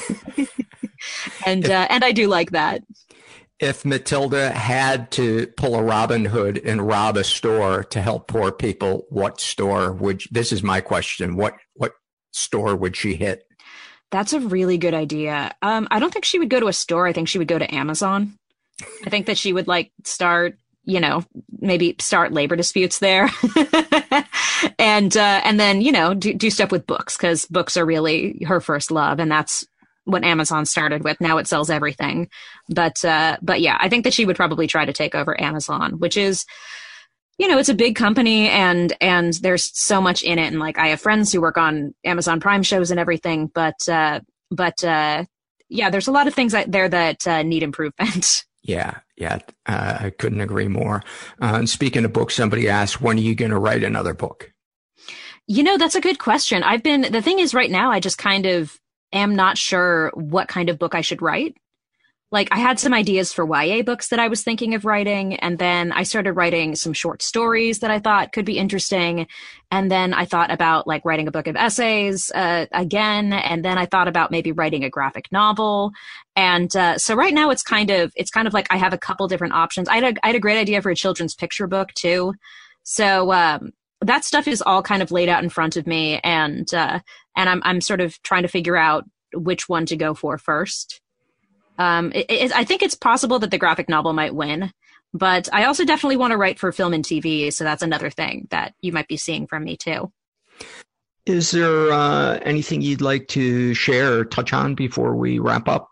and uh, and I do like that. If Matilda had to pull a Robin Hood and rob a store to help poor people, what store would, this is my question, what what store would she hit? That's a really good idea. Um, I don't think she would go to a store. I think she would go to Amazon. I think that she would like start, you know, maybe start labor disputes there and, uh, and then, you know, do, do stuff with books because books are really her first love. And that's what Amazon started with. Now it sells everything. But, uh, but yeah, I think that she would probably try to take over Amazon, which is, you know, it's a big company and, and there's so much in it. And like, I have friends who work on Amazon Prime shows and everything, but, uh, but, uh, yeah, there's a lot of things out there that uh, need improvement. Yeah, yeah, uh, I couldn't agree more. Uh, and speaking of books, somebody asked, when are you going to write another book? You know, that's a good question. I've been, the thing is right now, I just kind of am not sure what kind of book I should write. Like, I had some ideas for Y A books that I was thinking of writing, and then I started writing some short stories that I thought could be interesting. And then I thought about like writing a book of essays uh, again, and then I thought about maybe writing a graphic novel. And uh, so right now it's kind of it's kind of like I have a couple different options. I had a, I had a great idea for a children's picture book too. So um, that stuff is all kind of laid out in front of me, and uh, and I'm I'm sort of trying to figure out which one to go for first. Um, it, it, I think it's possible that the graphic novel might win, but I also definitely want to write for film and T V, so that's another thing that you might be seeing from me too. Is there uh, anything you'd like to share or touch on before we wrap up?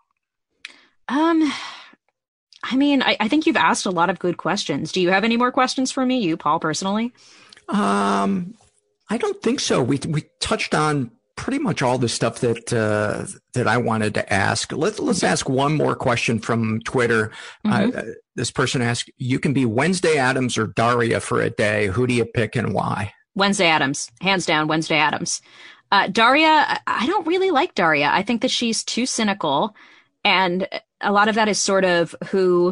Um, I mean, I, I think you've asked a lot of good questions. Do you have any more questions for me, you, Paul, personally? Um, I don't think so. We we touched on pretty much all the stuff that uh, that I wanted to ask. Let's let's ask one more question from Twitter. Mm-hmm. Uh, this person asked, "You can be Wednesday Addams or Daria for a day. Who do you pick and why?" Wednesday Addams, hands down. Wednesday Addams. Uh, Daria, I don't really like Daria. I think that she's too cynical, and a lot of that is sort of who.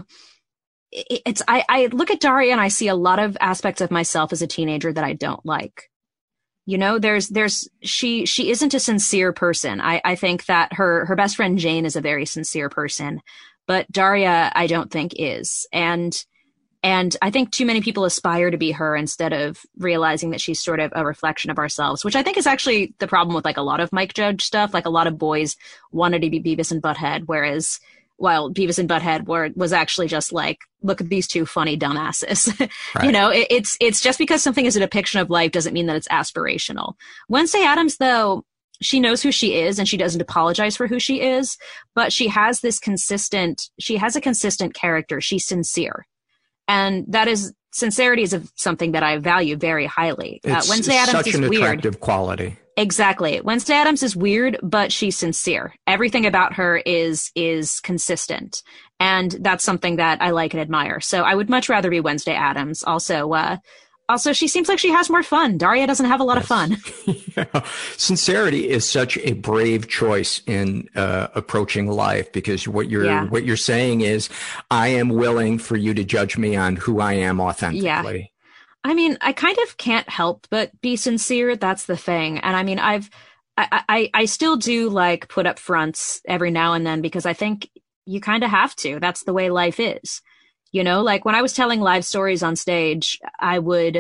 It's I, I look at Daria and I see a lot of aspects of myself as a teenager that I don't like. You know, there's, there's, she, she isn't a sincere person. I, I think that her, her best friend Jane is a very sincere person, but Daria, I don't think is. And, and I think too many people aspire to be her instead of realizing that she's sort of a reflection of ourselves, which I think is actually the problem with like a lot of Mike Judge stuff. Like a lot of boys wanted to be Beavis and Butthead, whereas while Beavis and Butthead were, was actually just like, look at these two funny dumbasses. Right. You know, it, it's, it's just because something is a depiction of life doesn't mean that it's aspirational. Wednesday Addams, though, she knows who she is and she doesn't apologize for who she is, but she has this consistent, she has a consistent character. She's sincere. And that is, sincerity is something that I value very highly. It's uh, Wednesday Addams such is an weird. attractive quality. Exactly. Wednesday Addams is weird, but she's sincere. Everything about her is is consistent. And that's something that I like and admire. So I would much rather be Wednesday Addams. Also, uh, also she seems like she has more fun. Daria doesn't have a lot yes. of fun. Yeah. Sincerity is such a brave choice in uh, approaching life, because what you're yeah. what you're saying is, I am willing for you to judge me on who I am authentically. Yeah. I mean, I kind of can't help but be sincere. That's the thing. And I mean, I've, I, I, I still do like put up fronts every now and then because I think you kind of have to. That's the way life is. You know, like when I was telling live stories on stage, I would,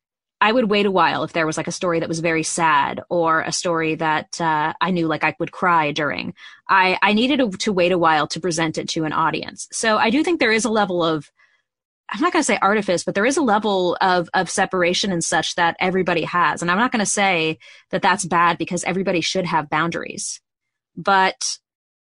I would wait a while if there was like a story that was very sad or a story that uh, I knew like I would cry during. I, I needed to, to wait a while to present it to an audience. So I do think there is a level of, I'm not going to say artifice, but there is a level of, of separation and such that everybody has. And I'm not going to say that that's bad because everybody should have boundaries. But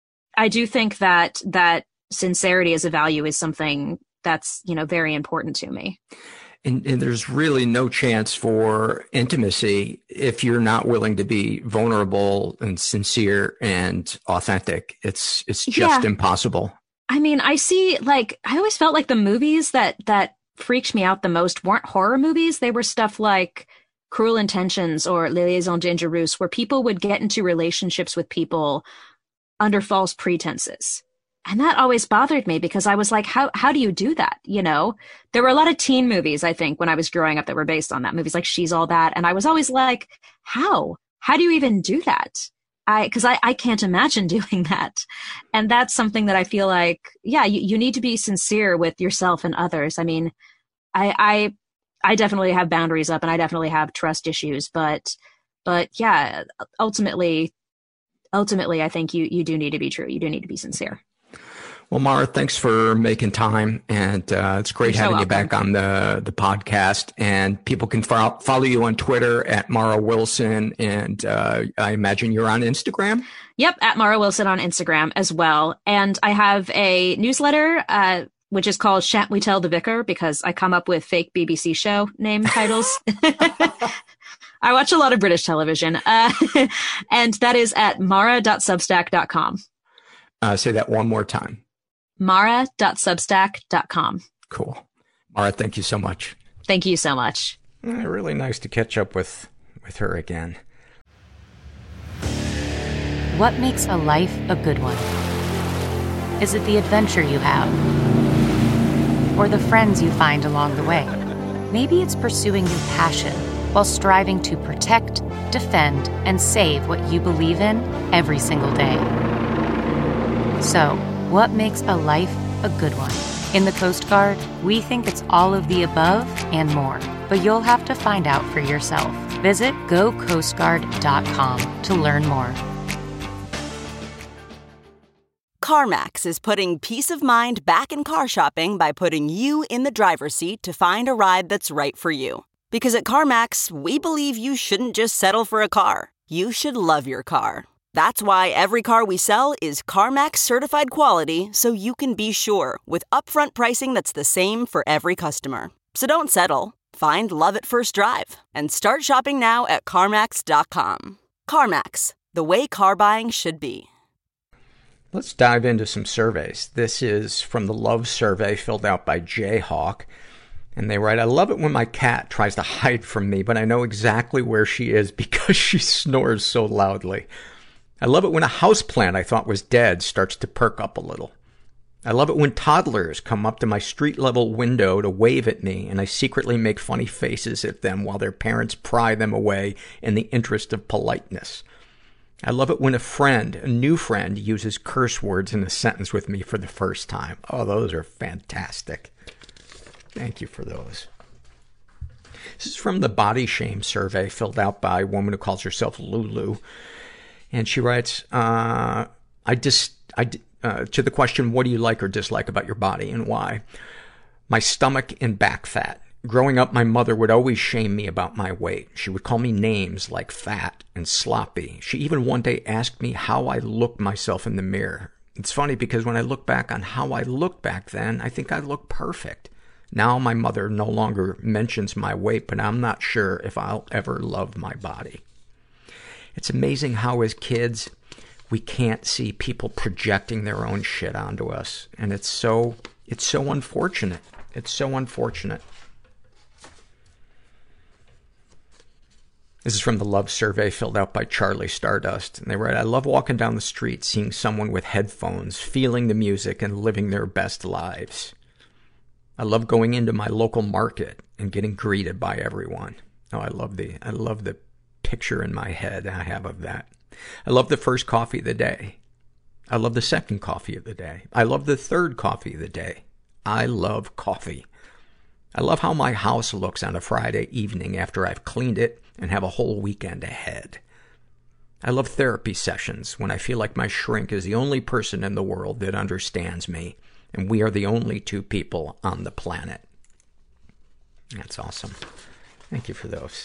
I do think that, that sincerity as a value is something that's, you know, very important to me. And, and there's really no chance for intimacy if you're not willing to be vulnerable and sincere and authentic. It's, it's just yeah. impossible. I mean, I see, like, I always felt like the movies that, that freaked me out the most weren't horror movies. They were stuff like Cruel Intentions or Les Liaisons Dangereuses, where people would get into relationships with people under false pretenses. And that always bothered me because I was like, how, how do you do that? You know, there were a lot of teen movies, I think, when I was growing up that were based on that. Movies like She's All That. And I was always like, how? How do you even do that? I, cause I, I can't imagine doing that. And that's something that I feel like, yeah, you, you need to be sincere with yourself and others. I mean, I, I, I definitely have boundaries up and I definitely have trust issues, but, but yeah, ultimately, ultimately, I think you, you do need to be true. You do need to be sincere. Well, Mara, thanks for making time, and uh, it's great You're having so you back on the the podcast. And people can fo- follow you on Twitter at Mara Wilson, and uh, I imagine you're on Instagram. Yep, at Mara Wilson on Instagram as well. And I have a newsletter, uh, which is called Shan't We Tell the Vicar, because I come up with fake B B C show name titles. I watch a lot of British television, uh, and that is at mara dot substack dot com. Uh, say that one more time. mara dot substack dot com. Cool. Mara, thank you so much. Thank you so much. Uh, really nice to catch up with, with with her again. What makes a life a good one? Is it the adventure you have? Or the friends you find along the way? Maybe it's pursuing your passion while striving to protect, defend, and save what you believe in every single day. So, what makes a life a good one? In the Coast Guard, we think it's all of the above and more, but you'll have to find out for yourself. Visit go coast guard dot com to learn more. CarMax is putting peace of mind back in car shopping by putting you in the driver's seat to find a ride that's right for you. Because at CarMax, we believe you shouldn't just settle for a car. You should love your car. That's why every car we sell is CarMax certified quality, so you can be sure with upfront pricing that's the same for every customer. So don't settle. Find love at first drive and start shopping now at CarMax dot com. CarMax, the way car buying should be. Let's dive into some surveys. This is from the Love Survey filled out by Jayhawk. And they write, I love it when my cat tries to hide from me, but I know exactly where she is because she snores so loudly. I love it when a houseplant I thought was dead starts to perk up a little. I love it when toddlers come up to my street-level window to wave at me, and I secretly make funny faces at them while their parents pry them away in the interest of politeness. I love it when a friend, a new friend, uses curse words in a sentence with me for the first time. Oh, those are fantastic. Thank you for those. This is from the Body Shame Survey filled out by a woman who calls herself Lulu. And she writes, uh, I just, I, uh, to the question, what do you like or dislike about your body and why? My stomach and back fat. Growing up, my mother would always shame me about my weight. She would call me names like fat and sloppy. She even one day asked me how I looked myself in the mirror. It's funny because when I look back on how I looked back then, I think I looked perfect. Now my mother no longer mentions my weight, but I'm not sure if I'll ever love my body. It's amazing how as kids, we can't see people projecting their own shit onto us. And it's so, it's so unfortunate. It's so unfortunate. This is from the Love Survey filled out by Charlie Stardust. And they write, I love walking down the street, seeing someone with headphones, feeling the music and living their best lives. I love going into my local market and getting greeted by everyone. Oh, I love the, I love the picture in my head I have of that. I love the first coffee of the day. I love the second coffee of the day. I love the third coffee of the day. I love coffee. I love how my house looks on a Friday evening after I've cleaned it and have a whole weekend ahead. I love therapy sessions when I feel like my shrink is the only person in the world that understands me, and we are the only two people on the planet. That's awesome. Thank you for those.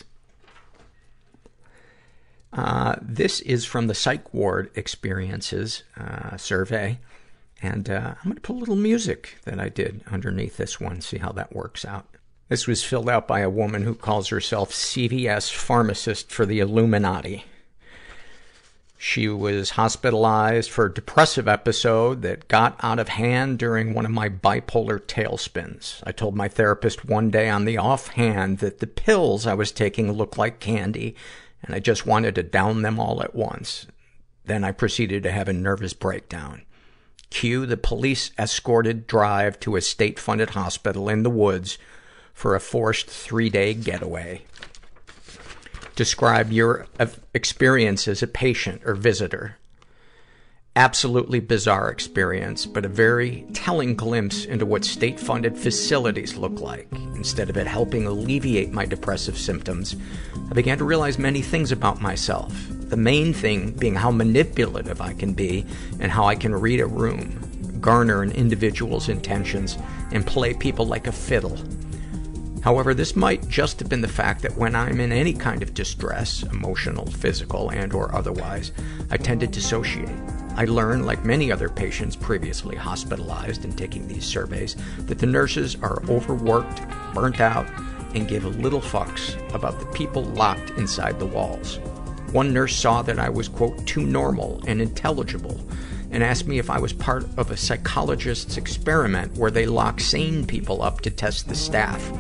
Uh, this is from the Psych Ward Experiences uh, survey. And uh, I'm going to put a little music that I did underneath this one, see how that works out. This was filled out by a woman who calls herself C V S pharmacist for the Illuminati. She was hospitalized for a depressive episode that got out of hand during one of my bipolar tailspins. I told my therapist one day on the offhand that the pills I was taking looked like candy, and I just wanted to down them all at once. Then I proceeded to have a nervous breakdown. Cue the police-escorted drive to a state-funded hospital in the woods for a forced three-day getaway. Describe your experience as a patient or visitor. Absolutely bizarre experience, but a very telling glimpse into what state-funded facilities look like. Instead of it helping alleviate my depressive symptoms, I began to realize many things about myself. The main thing being how manipulative I can be and how I can read a room, garner an individual's intentions, and play people like a fiddle. However, this might just have been the fact that when I'm in any kind of distress, emotional, physical, and or otherwise, I tend to dissociate. I learned, like many other patients previously hospitalized and taking these surveys, that the nurses are overworked, burnt out, and give little fucks about the people locked inside the walls. One nurse saw that I was, quote, too normal and intelligible, and asked me if I was part of a psychologist's experiment where they lock sane people up to test the staff.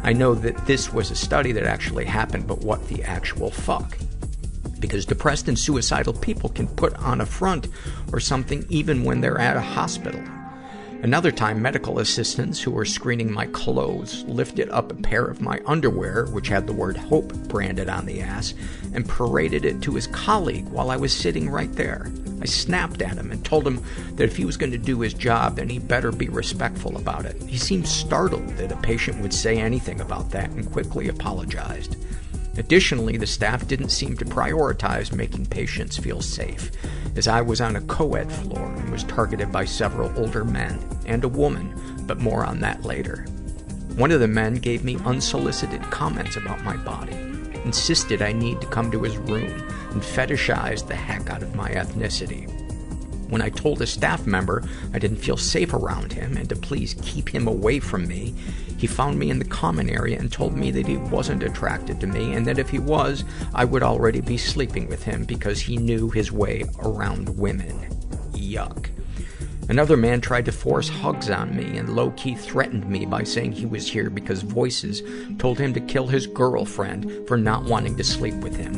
I know that this was a study that actually happened, but what the actual fuck? Because depressed and suicidal people can put on a front or something even when they're at a hospital. Another time, medical assistants who were screening my clothes lifted up a pair of my underwear, which had the word hope branded on the ass, and paraded it to his colleague while I was sitting right there. I snapped at him and told him that if he was going to do his job, then he better be respectful about it. He seemed startled that a patient would say anything about that and quickly apologized. Additionally, the staff didn't seem to prioritize making patients feel safe, as I was on a co-ed floor and was targeted by several older men and a woman, but more on that later. One of the men gave me unsolicited comments about my body, insisted I need to come to his room, and fetishized the heck out of my ethnicity. When I told a staff member I didn't feel safe around him and to please keep him away from me, he found me in the common area and told me that he wasn't attracted to me and that if he was, I would already be sleeping with him because he knew his way around women. Yuck. Another man tried to force hugs on me and low-key threatened me by saying he was here because voices told him to kill his girlfriend for not wanting to sleep with him.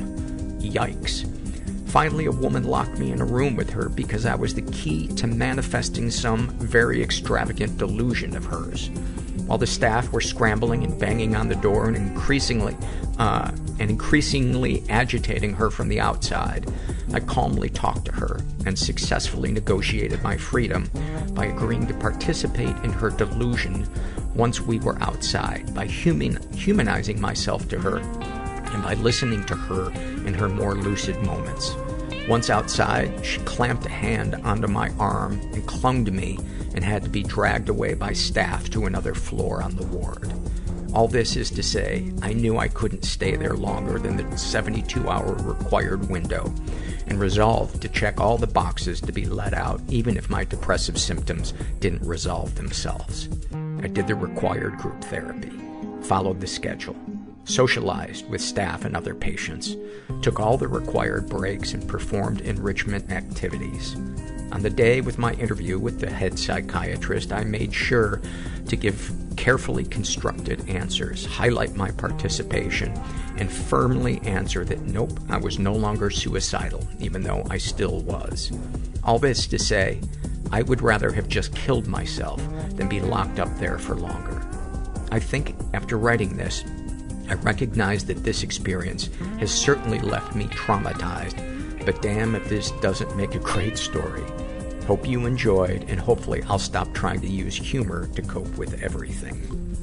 Yikes. Finally, a woman locked me in a room with her because I was the key to manifesting some very extravagant delusion of hers. While the staff were scrambling and banging on the door and increasingly, uh, and increasingly agitating her from the outside, I calmly talked to her and successfully negotiated my freedom by agreeing to participate in her delusion once we were outside, by human, humanizing myself to her and by listening to her in her more lucid moments. Once outside, she clamped a hand onto my arm and clung to me and had to be dragged away by staff to another floor on the ward. All this is to say, I knew I couldn't stay there longer than the seventy-two hour required window, and resolved to check all the boxes to be let out, even if my depressive symptoms didn't resolve themselves. I did the required group therapy, followed the schedule, socialized with staff and other patients, took all the required breaks, and performed enrichment activities. On the day with my interview with the head psychiatrist, I made sure to give carefully constructed answers, highlight my participation, and firmly answer that nope, I was no longer suicidal, even though I still was. All this to say, I would rather have just killed myself than be locked up there for longer. I think after writing this, I recognize that this experience has certainly left me traumatized, but damn if this doesn't make a great story. Hope you enjoyed, and hopefully I'll stop trying to use humor to cope with everything.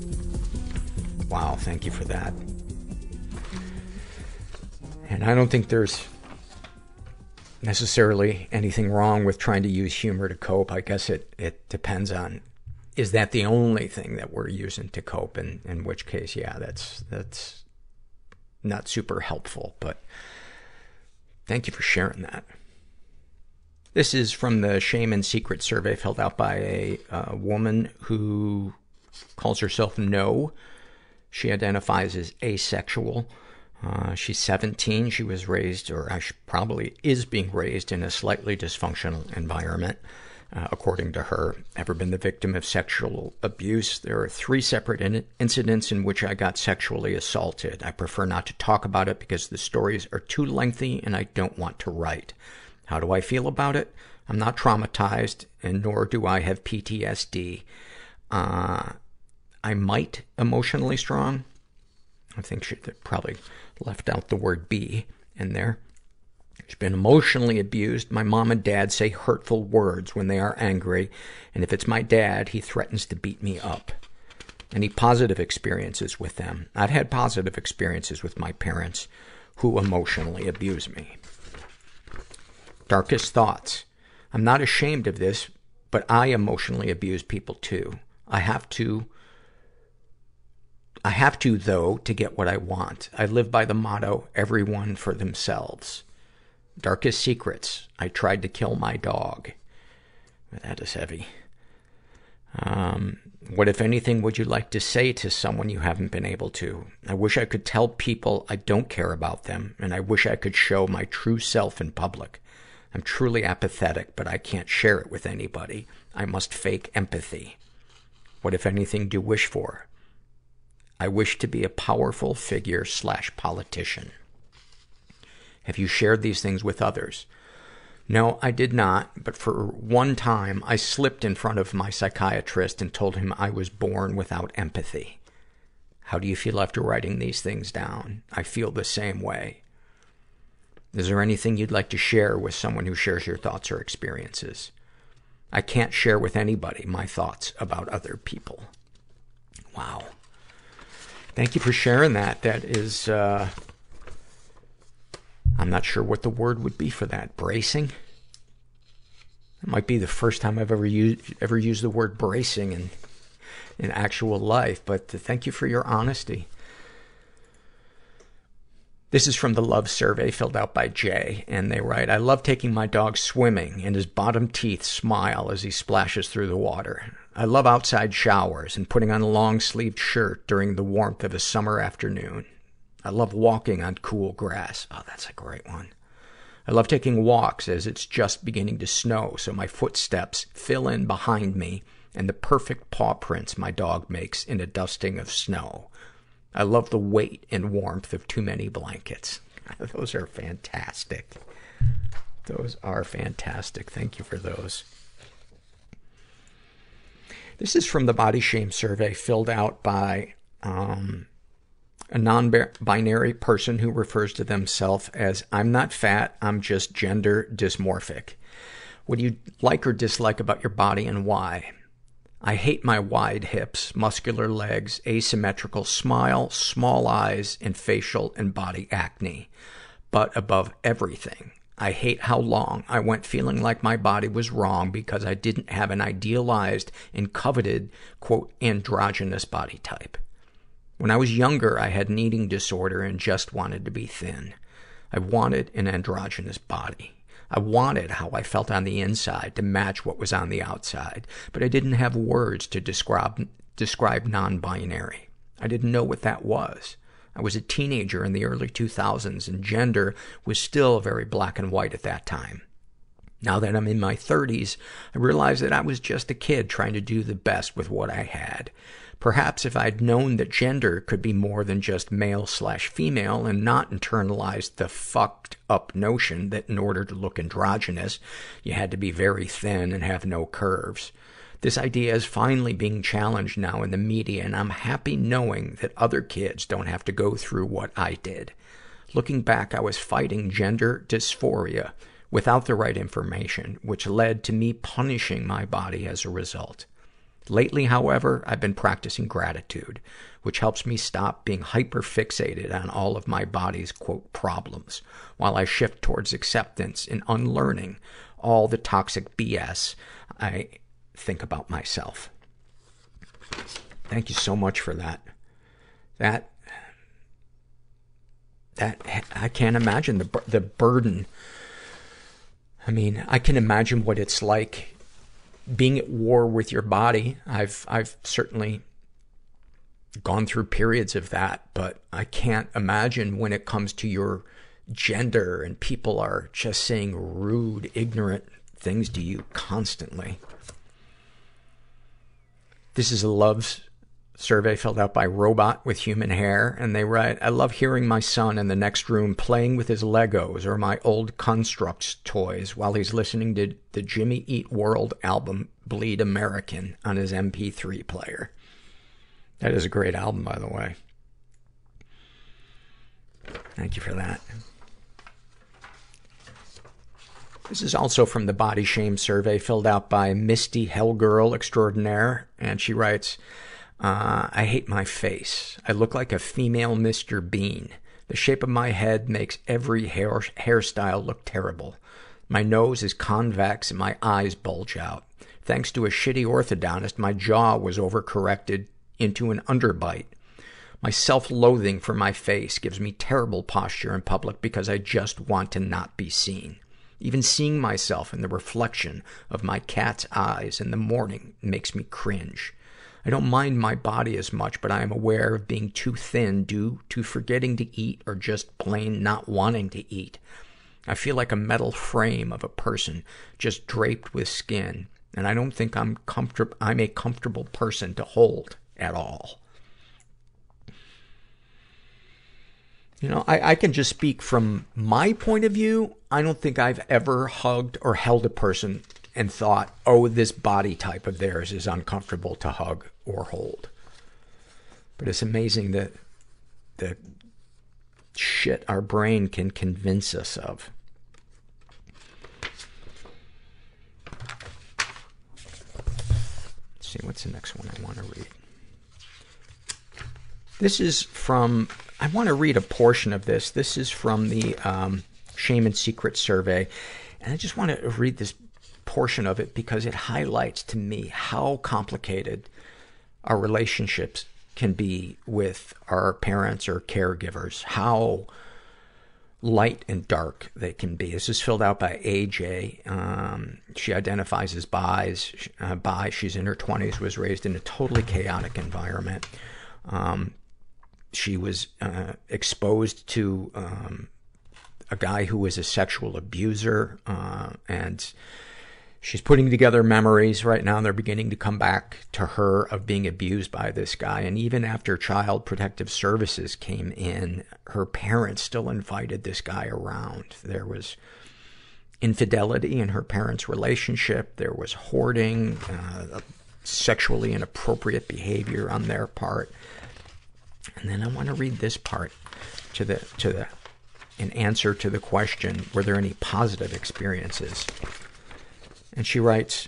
Wow, thank you for that. And I don't think there's necessarily anything wrong with trying to use humor to cope. I guess it, it depends on, is that the only thing that we're using to cope? In, in which case, yeah, that's, that's not super helpful, but thank you for sharing that. This is from the Shame and Secret survey filled out by a uh, woman who calls herself No. She identifies as asexual. Uh, she's seventeen. She was raised, or I should, probably is being raised in a slightly dysfunctional environment. Uh, according to her, ever been the victim of sexual abuse? There are three separate in- incidents in which I got sexually assaulted. I prefer not to talk about it because the stories are too lengthy and I don't want to write. How do I feel about it? I'm not traumatized, and nor do I have P T S D. Uh, I might emotionally strong. I think she probably left out the word be in there. She's been emotionally abused. My mom and dad say hurtful words when they are angry, and if it's my dad, he threatens to beat me up. Any positive experiences with them? I've had positive experiences with my parents who emotionally abuse me. Darkest thoughts. I'm not ashamed of this, but I emotionally abuse people too. I have to, I have to though, to get what I want. I live by the motto, everyone for themselves. Darkest secrets. I tried to kill my dog. That is heavy. Um, what, if anything, would you like to say to someone you haven't been able to? I wish I could tell people I don't care about them, and I wish I could show my true self in public. I'm truly apathetic, but I can't share it with anybody. I must fake empathy. What, if anything, do you wish for? I wish to be a powerful figure slash politician. Have you shared these things with others? No, I did not, but for one time I slipped in front of my psychiatrist and told him I was born without empathy. How do you feel after writing these things down? I feel the same way. Is there anything you'd like to share with someone who shares your thoughts or experiences? I can't share with anybody my thoughts about other people. Wow. Thank you for sharing that. That is, uh, I'm not sure what the word would be for that. Bracing? It might be the first time I've ever used, ever used the word bracing in, in actual life, but thank you for your honesty. This is from the Love Survey filled out by Jay, and they write, I love taking my dog swimming, and his bottom teeth smile as he splashes through the water. I love outside showers and putting on a long-sleeved shirt during the warmth of a summer afternoon. I love walking on cool grass. Oh, that's a great one. I love taking walks as it's just beginning to snow, so my footsteps fill in behind me and the perfect paw prints my dog makes in a dusting of snow. I love the weight and warmth of too many blankets. Those are fantastic. Those are fantastic. Thank you for those. This is from the Body Shame Survey filled out by um, a non-binary person who refers to themselves as, I'm not fat, I'm just gender dysmorphic. What do you like or dislike about your body and why? I hate my wide hips, muscular legs, asymmetrical smile, small eyes, and facial and body acne. But above everything, I hate how long I went feeling like my body was wrong because I didn't have an idealized and coveted, quote, androgynous body type. When I was younger, I had an eating disorder and just wanted to be thin. I wanted an androgynous body. I wanted how I felt on the inside to match what was on the outside, but I didn't have words to describe, describe non-binary. I didn't know what that was. I was a teenager in the early two thousands, and gender was still very black and white at that time. Now that I'm in my thirties, I realize that I was just a kid trying to do the best with what I had. Perhaps if I'd known that gender could be more than just male slash female and not internalized the fucked up notion that in order to look androgynous, you had to be very thin and have no curves. This idea is finally being challenged now in the media, and I'm happy knowing that other kids don't have to go through what I did. Looking back, I was fighting gender dysphoria without the right information, which led to me punishing my body as a result. Lately, however, I've been practicing gratitude, which helps me stop being hyper-fixated on all of my body's, quote, problems, while I shift towards acceptance and unlearning all the toxic B S I think about myself. Thank you so much for that. That, that, I can't imagine the, the burden. I mean, I can imagine what it's like being at war with your body. I've, I've certainly gone through periods of that, but I can't imagine when it comes to your gender and people are just saying rude, ignorant things to you constantly. This is a love survey filled out by Robot with Human Hair, and they write, I love hearing my son in the next room playing with his Legos or my old Constructs toys while he's listening to the Jimmy Eat World album Bleed American on his M P three player. That is a great album, by the way. Thank you for that. This is also from the Body Shame Survey filled out by Misty Hellgirl Extraordinaire, and she writes, Uh, I hate my face. I look like a female Mister Bean. The shape of my head makes every hair, hairstyle look terrible. My nose is convex and my eyes bulge out. Thanks to a shitty orthodontist, my jaw was overcorrected into an underbite. My self-loathing for my face gives me terrible posture in public because I just want to not be seen. Even seeing myself in the reflection of my cat's eyes in the morning makes me cringe. I don't mind my body as much, but I am aware of being too thin due to forgetting to eat or just plain not wanting to eat. I feel like a metal frame of a person just draped with skin, and I don't think I'm comfortable, I'm a comfortable person to hold at all. You know, I, I can just speak from my point of view. I don't think I've ever hugged or held a person and thought, oh, this body type of theirs is uncomfortable to hug or hold. But it's amazing that the shit our brain can convince us of. Let's see, what's the next one I want to read? This is from, I want to read a portion of this. This is from the um, Shame and Secret survey. And I just want to read this portion of it because it highlights to me how complicated our relationships can be with our parents or caregivers, how light and dark they can be. This is filled out by A J. Um, she identifies as bi. Uh, bi. She's in her twenties, was raised in a totally chaotic environment. Um, she was uh, exposed to um, a guy who was a sexual abuser, uh, and she's putting together memories right now. They're beginning to come back to her of being abused by this guy. And even after Child Protective Services came in, her parents still invited this guy around. There was infidelity in her parents' relationship. There was hoarding, uh, sexually inappropriate behavior on their part. And then I want to read this part to the, to the, an answer to the question, were there any positive experiences? And she writes,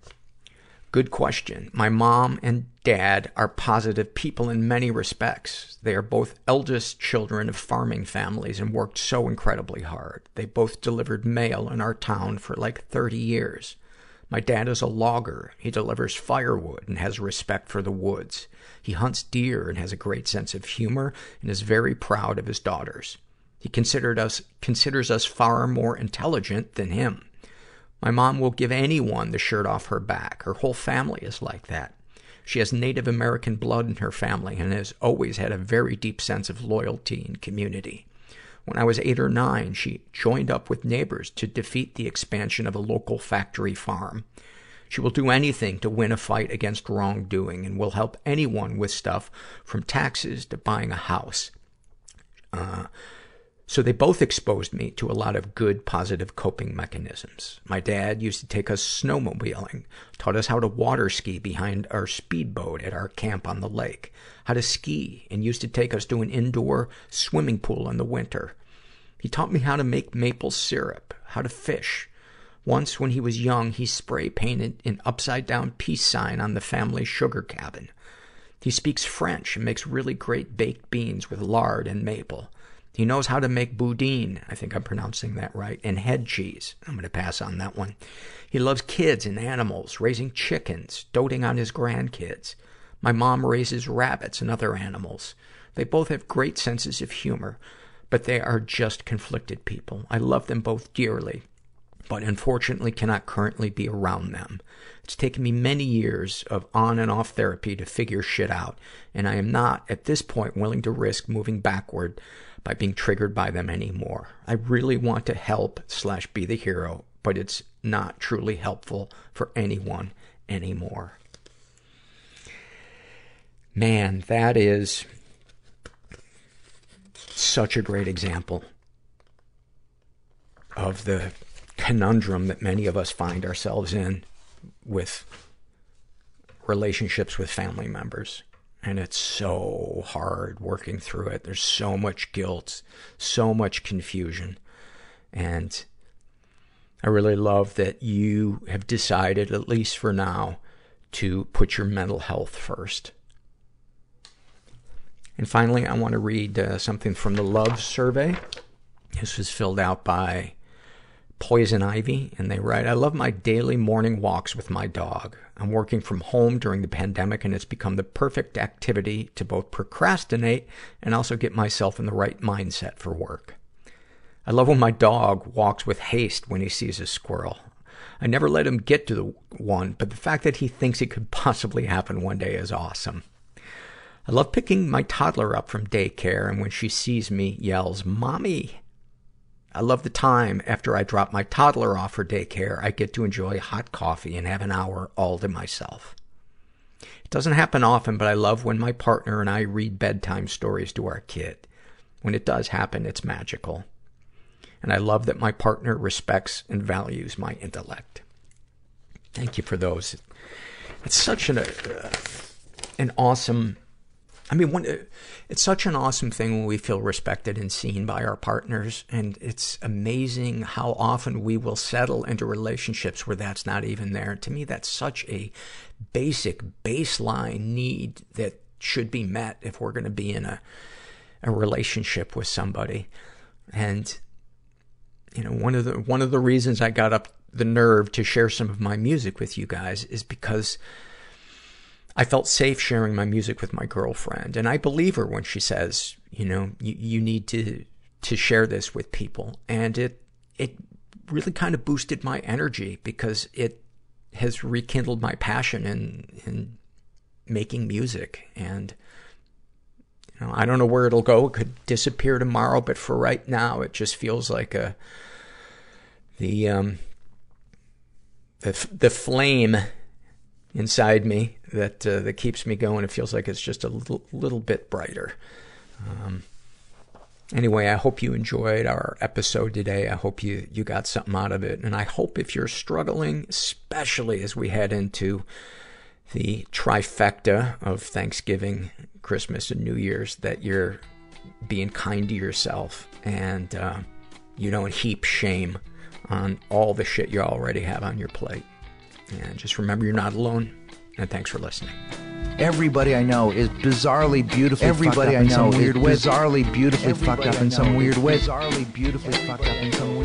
good question. My mom and dad are positive people in many respects. They are both eldest children of farming families and worked so incredibly hard. They both delivered mail in our town for like thirty years. My dad is a logger. He delivers firewood and has respect for the woods. He hunts deer and has a great sense of humor and is very proud of his daughters. He considered us, considers us far more intelligent than him. My mom will give anyone the shirt off her back. Her whole family is like that. She has Native American blood in her family and has always had a very deep sense of loyalty and community. When I was eight or nine, she joined up with neighbors to defeat the expansion of a local factory farm. She will do anything to win a fight against wrongdoing and will help anyone with stuff from taxes to buying a house. Uh, So they both exposed me to a lot of good, positive coping mechanisms. My dad used to take us snowmobiling, taught us how to water ski behind our speedboat at our camp on the lake, how to ski, and used to take us to an indoor swimming pool in the winter. He taught me how to make maple syrup, how to fish. Once, when he was young, he spray painted an upside-down peace sign on the family sugar cabin. He speaks French and makes really great baked beans with lard and maple. He knows how to make boudin, I think I'm pronouncing that right, and head cheese. I'm going to pass on that one. He loves kids and animals, raising chickens, doting on his grandkids. My mom raises rabbits and other animals. They both have great senses of humor, but they are just conflicted people. I love them both dearly, but unfortunately cannot currently be around them. It's taken me many years of on and off therapy to figure shit out, and I am not, at this point, willing to risk moving backward by being triggered by them anymore. I really want to help slash be the hero, but it's not truly helpful for anyone anymore. Man, that is such a great example of the conundrum that many of us find ourselves in with relationships with family members. And it's so hard working through it. There's so much guilt, so much confusion. And I really love that you have decided, at least for now, to put your mental health first. And finally, I want to read uh, something from the Love Survey. This was filled out by Poison Ivy, and they write, I love my daily morning walks with my dog. I'm working from home during the pandemic, and it's become the perfect activity to both procrastinate and also get myself in the right mindset for work. I love when my dog walks with haste when he sees a squirrel. I never let him get to the one, but the fact that he thinks it could possibly happen one day is awesome. I love picking my toddler up from daycare, and when she sees me, yells, Mommy! I love the time after I drop my toddler off for daycare, I get to enjoy hot coffee and have an hour all to myself. It doesn't happen often, but I love when my partner and I read bedtime stories to our kid. when it does happen, it's magical. And I love that my partner respects and values my intellect. Thank you for those. It's such an, uh, an awesome, I mean, when, uh, it's such an awesome thing when we feel respected and seen by our partners. And it's amazing how often we will settle into relationships where that's not even there. To me, that's such a basic baseline need that should be met if we're going to be in a, a relationship with somebody. And, you know, one of the, one of the reasons I got up the nerve to share some of my music with you guys is because I felt safe sharing my music with my girlfriend. And I believe her when she says, you know, you, you need to, to share this with people. And it, it really kind of boosted my energy because it has rekindled my passion in, in making music. And, you know, I don't know where it'll go. It could disappear tomorrow, but for right now, it just feels like a, the, um, the, the flame inside me that, uh, that keeps me going. It feels like it's just a little, little bit brighter. Um, anyway, I hope you enjoyed our episode today. I hope you, you got something out of it. And I hope if you're struggling, especially as we head into the trifecta of Thanksgiving, Christmas, and New Year's, that you're being kind to yourself and, uh, you don't heap shame on all the shit you already have on your plate. And just remember, you're not alone. And thanks for listening. Everybody I know is bizarrely beautifully Everybody fucked up I in know some is weird way. bizarrely beautifully Everybody fucked up I in some know weird is way. Bizarrely beautifully fucked up in some weird